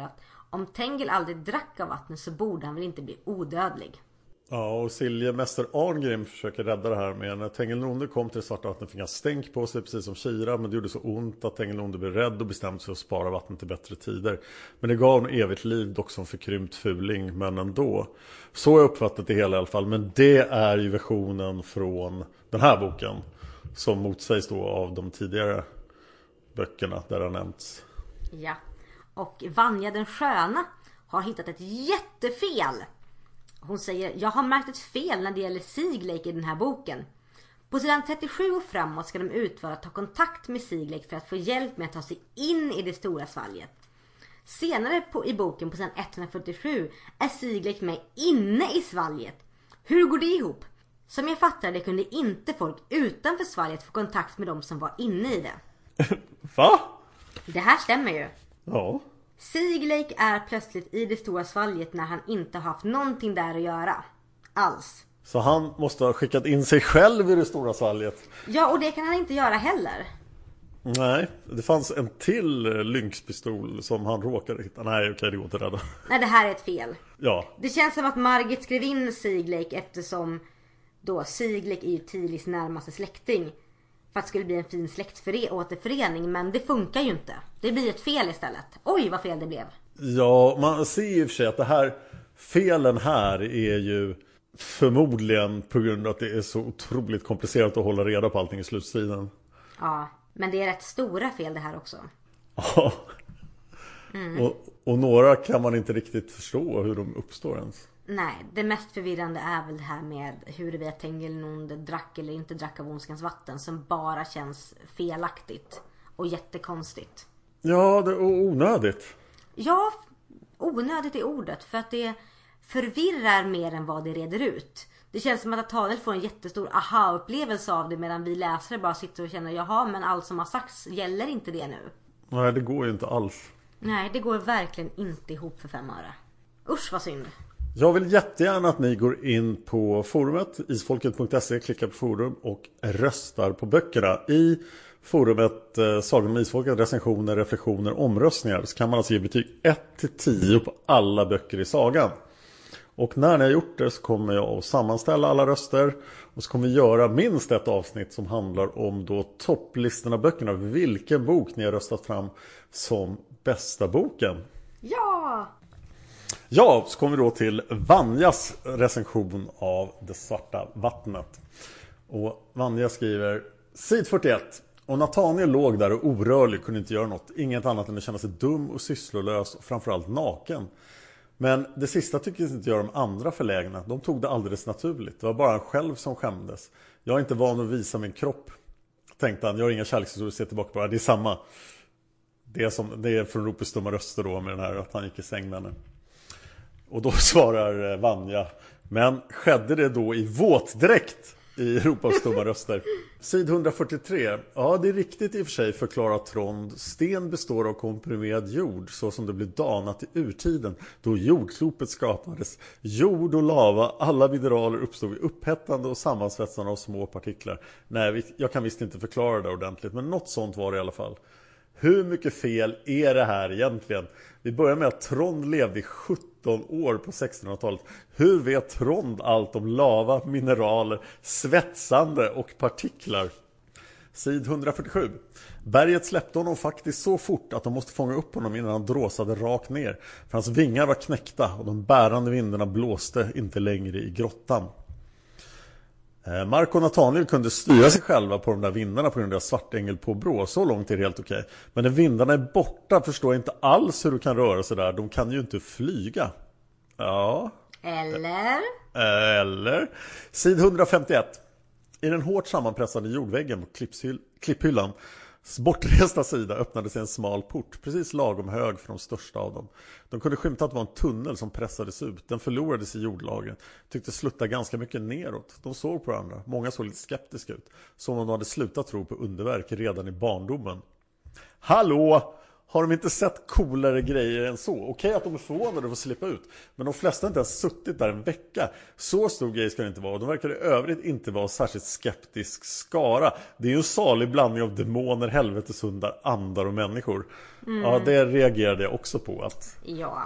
Om Tengil aldrig drack av vattnet så borde han väl inte bli odödlig. Ja, och Siljemäster Arngrim försöker rädda det här med när Tengil den onde kom till det svarta vattnet fick han stänk på sig precis som Kira, men det gjorde så ont att Tengil den onde blev rädd och bestämde sig att spara vattnet till bättre tider. Men det gav en evigt liv, dock som förkrympt fuling, men ändå. Så har jag uppfattat det hela i alla fall, men det är ju versionen från den här boken som motsägs då av de tidigare böckerna där det har nämnts. Ja, och Vanja den sköna har hittat ett jättefel. Hon säger, jag har märkt ett fel när det gäller Siglake i den här boken. På sidan trettiosju och framåt ska de utvara ta kontakt med Siglake för att få hjälp med att ta sig in i det stora svalget. Senare på, i boken på sidan etthundrafyrtiosju är Siglake med inne i svalget. Hur går det ihop? Som jag fattar det kunde inte folk utanför svalget få kontakt med de som var inne i det. Va? Det här stämmer ju. Ja. Siglake är plötsligt i det stora svalget när han inte har haft någonting där att göra. Alls. Så han måste ha skickat in sig själv i det stora svalget. Ja, och det kan han inte göra heller. Nej, det fanns en till lynxpistol som han råkade hitta. Nej, okej, det går inte att rädda. Nej, det här är ett fel. Ja. Det känns som att Margit skrev in Siglake eftersom då Siglake är ju Tilis närmaste släkting. För att det skulle bli en fin släktåterförening. Men det funkar ju inte. Det blir ett fel istället. Oj, vad fel det blev. Ja, man ser ju för sig att det här felen här är ju förmodligen på grund av att det är så otroligt komplicerat att hålla reda på allting i slutstriden. Ja, men det är rätt stora fel det här också. Ja. Mm. Och, och några kan man inte riktigt förstå hur de uppstår ens. Nej, det mest förvirrande är väl det här med huruvida Tengil den onde drack eller inte drack av ondskans vatten, som bara känns felaktigt och jättekonstigt. Ja, det är onödigt. Ja, onödigt är ordet, för att det förvirrar mer än vad det reder ut. Det känns som att Atadel får en jättestor aha-upplevelse av det, medan vi läsare bara sitter och känner, jaha, men allt som har sagts, gäller inte det nu? Nej, det går ju inte alls. Nej, det går verkligen inte ihop för fem öre. Usch, vad synd. Jag vill jättegärna att ni går in på forumet isfolket punkt se, klickar på forum och röstar på böckerna. I forumet eh, Sagan om Isfolket, recensioner, reflektioner, omröstningar, så kan man alltså ge betyg ett till tio på alla böcker i sagan. Och när ni har gjort det så kommer jag att sammanställa alla röster och så kommer vi göra minst ett avsnitt som handlar om då topplistorna böckerna. Vilken bok ni har röstat fram som bästa boken. Ja! Ja, så kommer vi då till Vanjas recension av Det svarta vattnet. Och Vanja skriver sid fyrtioett. Och Nathaniel låg där och orörlig, kunde inte göra något. Inget annat än att känna sig dum och sysslolös och framförallt naken. Men det sista tyckte inte göra de andra förlägna. De tog det alldeles naturligt. Det var bara han själv som skämdes. Jag är inte van att visa min kropp, tänkte han. Jag har inga kärlekshistorier att se tillbaka på. Det är samma. Det är, som, det är från Ropes stumma röster då med den här att han gick i säng med henne. Och då svarar Vanja, men skedde det då i våtdräkt i Ropes stumma röster? Sid hundrafyrtiotre. Ja, det är riktigt i och för sig, förklarar Trond. Sten består av komprimerad jord, så som det blev danat i urtiden, då jordklopet skapades. Jord och lava, alla mineraler uppstod i upphettande och sammansvetsande av små partiklar. Nej, jag kan visst inte förklara det ordentligt, men något sånt var det i alla fall. Hur mycket fel är det här egentligen? Vi börjar med att Trond levde i sjutton år på sextonhundratalet. Hur vet Trond allt om lava, mineraler, svetsande och partiklar? Sid hundrafyrtiosju. Berget släppte honom faktiskt så fort att de måste fånga upp honom innan han dråsade rakt ner. För hans vingar var knäckta och de bärande vindarna blåste inte längre i grottan. Mark och Nathaniel kunde styra sig själva på de där vindarna på grund av svartängel på brå. Så långt är det helt okej. Men när vindarna är borta förstår jag inte alls hur du kan röra sig där. De kan ju inte flyga. Ja. Eller? Eller. Sid hundrafemtioett. I den hårt sammanpressade jordväggen på klipphyllan bortresta sida öppnade sig en smal port, precis lagom hög för de största av dem. De kunde skymta att det var en tunnel som pressades ut. Den förlorades i jordlagen. Tyckte slutta ganska mycket neråt. De såg på varandra. Många såg lite skeptiska ut. Som om de hade slutat tro på underverk redan i barndomen. Hallå! Har de inte sett coolare grejer än så? Okej att de är förvånade över att slippa ut. Men de flesta har inte ens suttit där en vecka. Så stor grej ska det inte vara. De verkar i övrigt inte vara särskilt skeptisk skara. Det är ju en salig blandning av demoner, helveteshundar, andar och människor. Mm. Ja, det reagerade jag också på. Att... Ja,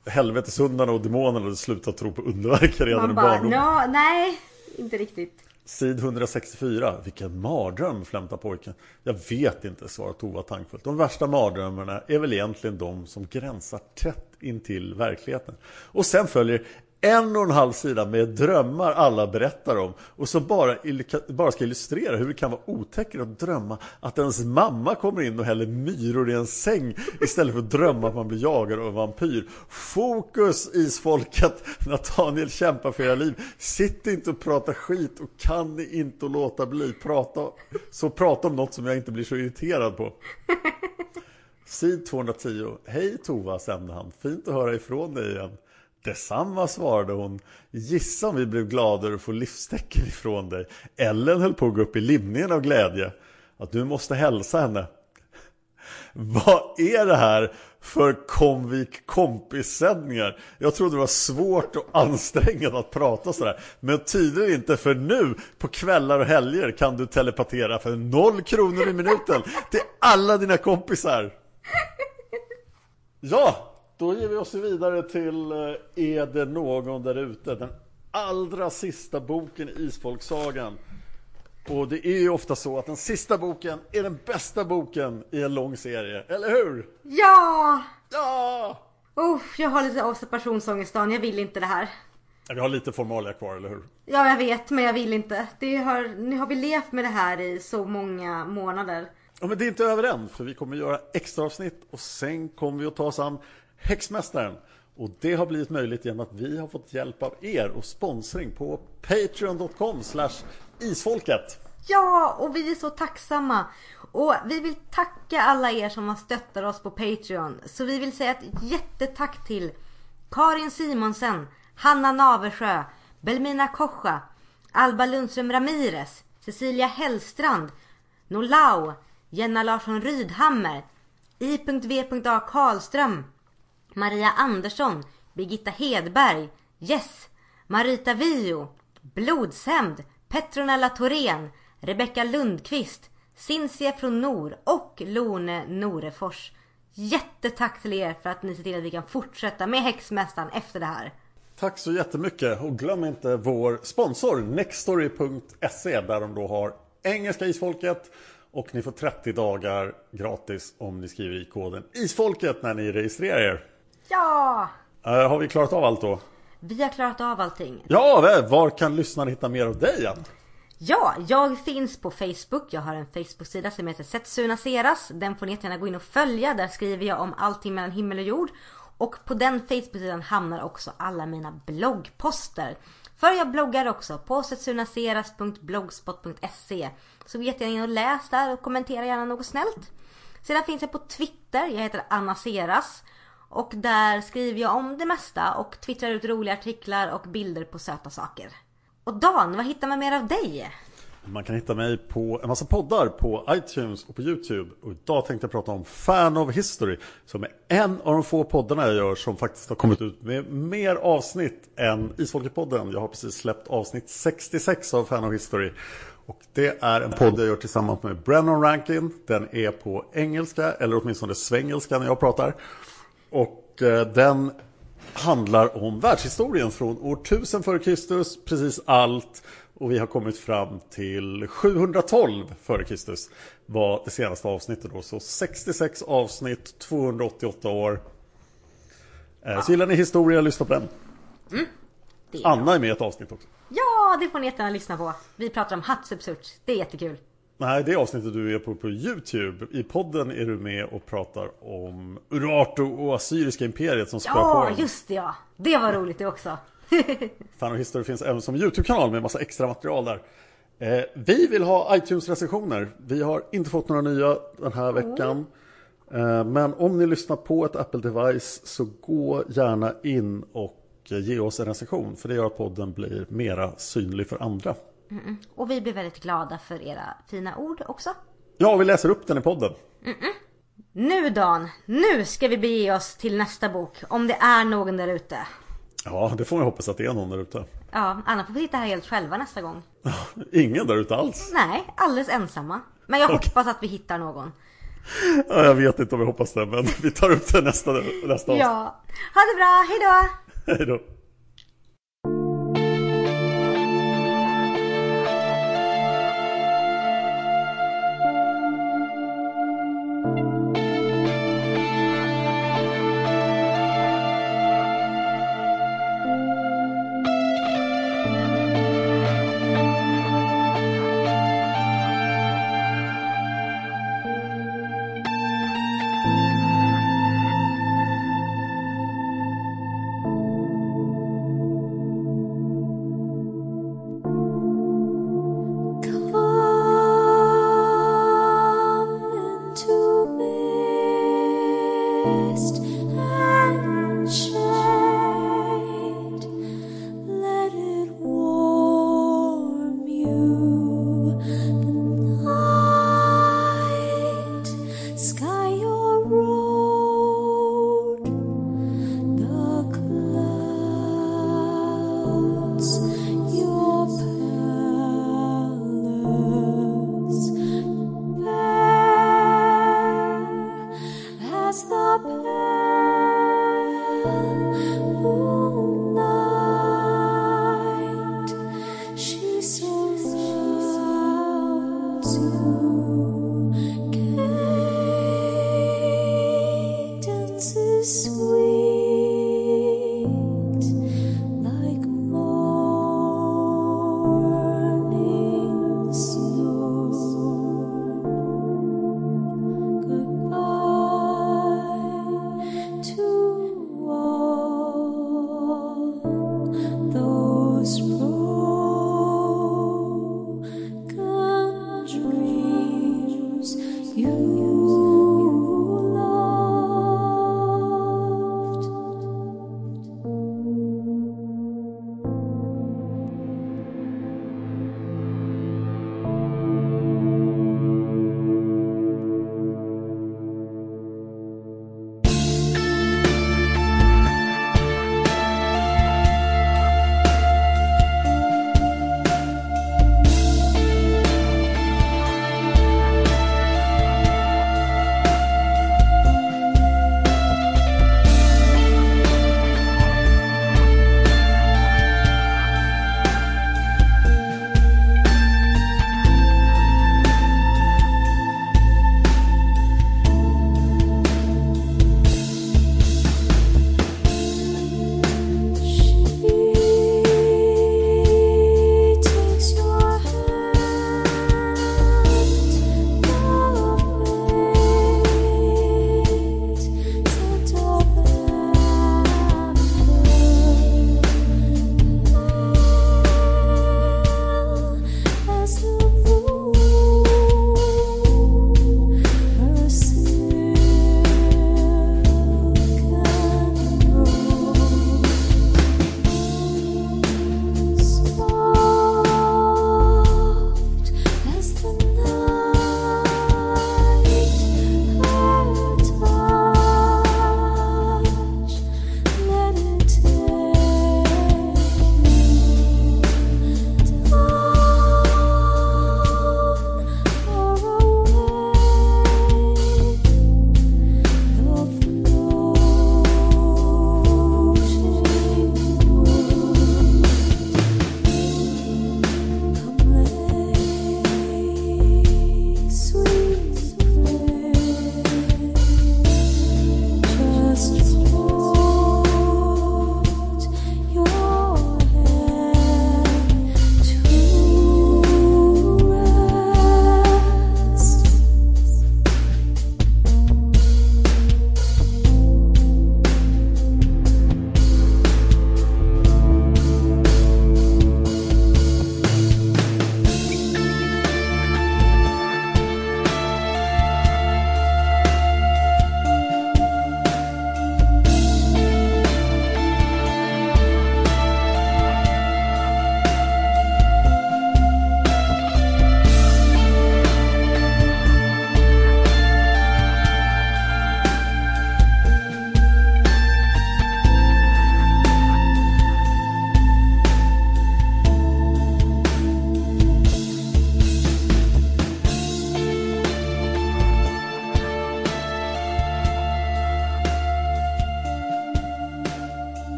helveteshundarna och demonerna hade slutat tro på underverk redan Man i bara, barndomen. no, nej, inte riktigt. Sid hundrasextiofyra. Vilken mardröm, flämtar pojken. Jag vet inte, svarar Tova tankfullt. De värsta mardrömmarna är väl egentligen de som gränsar tätt in till verkligheten. Och sen följer en och en halv sida med drömmar alla berättar om. Och så bara, bara ska illustrera hur det kan vara otäckert att drömma att ens mamma kommer in och häller myror i en säng istället för att drömma att man blir jagad av en vampyr. Fokus, isfolket, Nathaniel kämpar för era liv. Sitt inte och prata skit och kan ni inte låta bli. Prata, så prata om något som jag inte blir så irriterad på. Sid tvåhundratio. Hej Tova, sände han. Fint att höra ifrån dig igen. Detsamma, svarade hon. Gissa om vi blev glada att få livstecken ifrån dig. Ellen höll på att gå upp i limningen av glädje. Att du måste hälsa henne. Vad är det här för Comvik kompissändningar? Jag trodde det var svårt och ansträngande att prata sådär. Men tydligen inte, för nu på kvällar och helger kan du telepatera för noll kronor i minuten till alla dina kompisar. Ja! Då ger vi oss vidare till Är det någon där ute? Den allra sista boken i Isfolksagan. Och det är ju ofta så att den sista boken är den bästa boken i en lång serie. Eller hur? Ja! Ja! Uff, jag har lite avseparationsångest, Dan. Jag vill inte det här. Vi har lite formalia kvar, eller hur? Ja, jag vet, men jag vill inte. Det har, nu har vi levt med det här i så många månader. Ja, men det är inte över än. För vi kommer göra extra avsnitt. Och sen kommer vi att ta oss an Häxmästaren. Och det har blivit möjligt genom att vi har fått hjälp av er och sponsring på patreon dot com slash isfolket. Ja, och vi är så tacksamma. Och vi vill tacka alla er som har stöttat oss på Patreon. Så vi vill säga ett jättetack till Karin Simonsen, Hanna Naversjö, Belmina Kocha, Alba Lundström Ramirez, Cecilia Hellstrand, Nolau, Jenna Larsson Rydhammer, I V A Karlström, Maria Andersson, Birgitta Hedberg, Jess, Marita Vio, Blodshämnd, Petronella Thorén, Rebecka Lundqvist, Cinzia från Nor och Lone Norefors. Jättetack till er för att ni ser till att vi kan fortsätta med Häxmästaren efter det här. Tack så jättemycket, och glöm inte vår sponsor nextory punkt se där de då har engelska Isfolket. Och ni får trettio dagar gratis om ni skriver i koden Isfolket när ni registrerar er. Ja! Uh, har vi klarat av allt då? Vi har klarat av allting. Ja, var kan lyssnarna hitta mer av dig igen? Ja, jag finns på Facebook. Jag har en Facebook-sida som heter Setsuna Seras. Den får ni gärna gå in och följa. Där skriver jag om allting mellan himmel och jord. Och på den Facebook-sidan hamnar också alla mina bloggposter. För jag bloggar också på setsunaseras punkt blogspot punkt se. Så gå jättegärna in och läs där och kommentera gärna något snällt. Sedan finns jag på Twitter. Jag heter Anna Seras. Och där skriver jag om det mesta och twittrar ut roliga artiklar och bilder på söta saker. Och Dan, vad hittar man mer av dig? Man kan hitta mig på en massa poddar på iTunes och på YouTube. Och idag tänkte jag prata om Fan of History, som är en av de få poddarna jag gör som faktiskt har kommit ut med mer avsnitt än Isfolket-podden. Jag har precis släppt avsnitt sextiosex av Fan of History. Och det är en podd jag gör tillsammans med Brennan Rankin. Den är på engelska, eller åtminstone svengelska när jag pratar. Och eh, den handlar om världshistorien från år tusen före Kristus, precis allt. Och vi har kommit fram till sjuhundratolv före Kristus var det senaste avsnittet då. Så sextiosex avsnitt, tvåhundraåttioåtta år. Eh, så gillar ni historia, lyssna på den. Mm, är Anna bra. är med i ett avsnitt också. Ja, det får ni jättegärna lyssna på. Vi pratar om Hatshepsut. Det är jättekul. Nej, det avsnittet du är på på YouTube. I podden är du med och pratar om Urartu och Assyriska imperiet som spöar Ja, på dem. just det, ja. Det var roligt det också. Fan och History finns även som YouTube-kanal med massa extra material där. Eh, vi vill ha iTunes-recensioner. Vi har inte fått några nya den här veckan. Eh, men om ni lyssnar på ett Apple-device så gå gärna in och ge oss en recension. För det gör att podden blir mera synlig för andra. Mm-mm. Och vi blir väldigt glada för era fina ord också. Ja, vi läser upp den i podden. Mm-mm. Nu Dan, nu ska vi bege oss till nästa bok. Om det är någon där ute. Ja, det får vi hoppas att det är någon där ute. Ja, annars får vi sitta här helt själva nästa gång. Ingen där ute alls. Nej, alldeles ensamma. Men jag Okay. hoppas att vi hittar någon. Ja, jag vet inte om jag hoppas det, men vi tar upp det nästa, nästa Ja. Ha det bra, hej då! Hej då!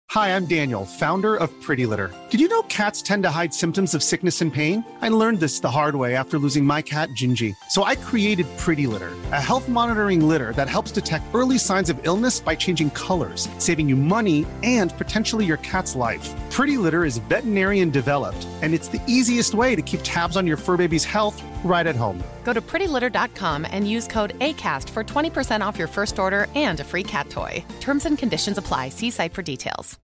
Hi, I'm Daniel, founder of Pretty Litter. Did you know cats tend to hide symptoms of sickness and pain? I learned this the hard way after losing my cat, Gingy. So I created Pretty Litter, a health monitoring litter that helps detect early signs of illness by changing colors, saving you money and potentially your cat's life. Pretty Litter is veterinarian developed, and it's the easiest way to keep tabs on your fur baby's health right at home. Go to pretty litter dot com and use code ACAST for twenty percent off your first order and a free cat toy. Terms and conditions apply. See site for details.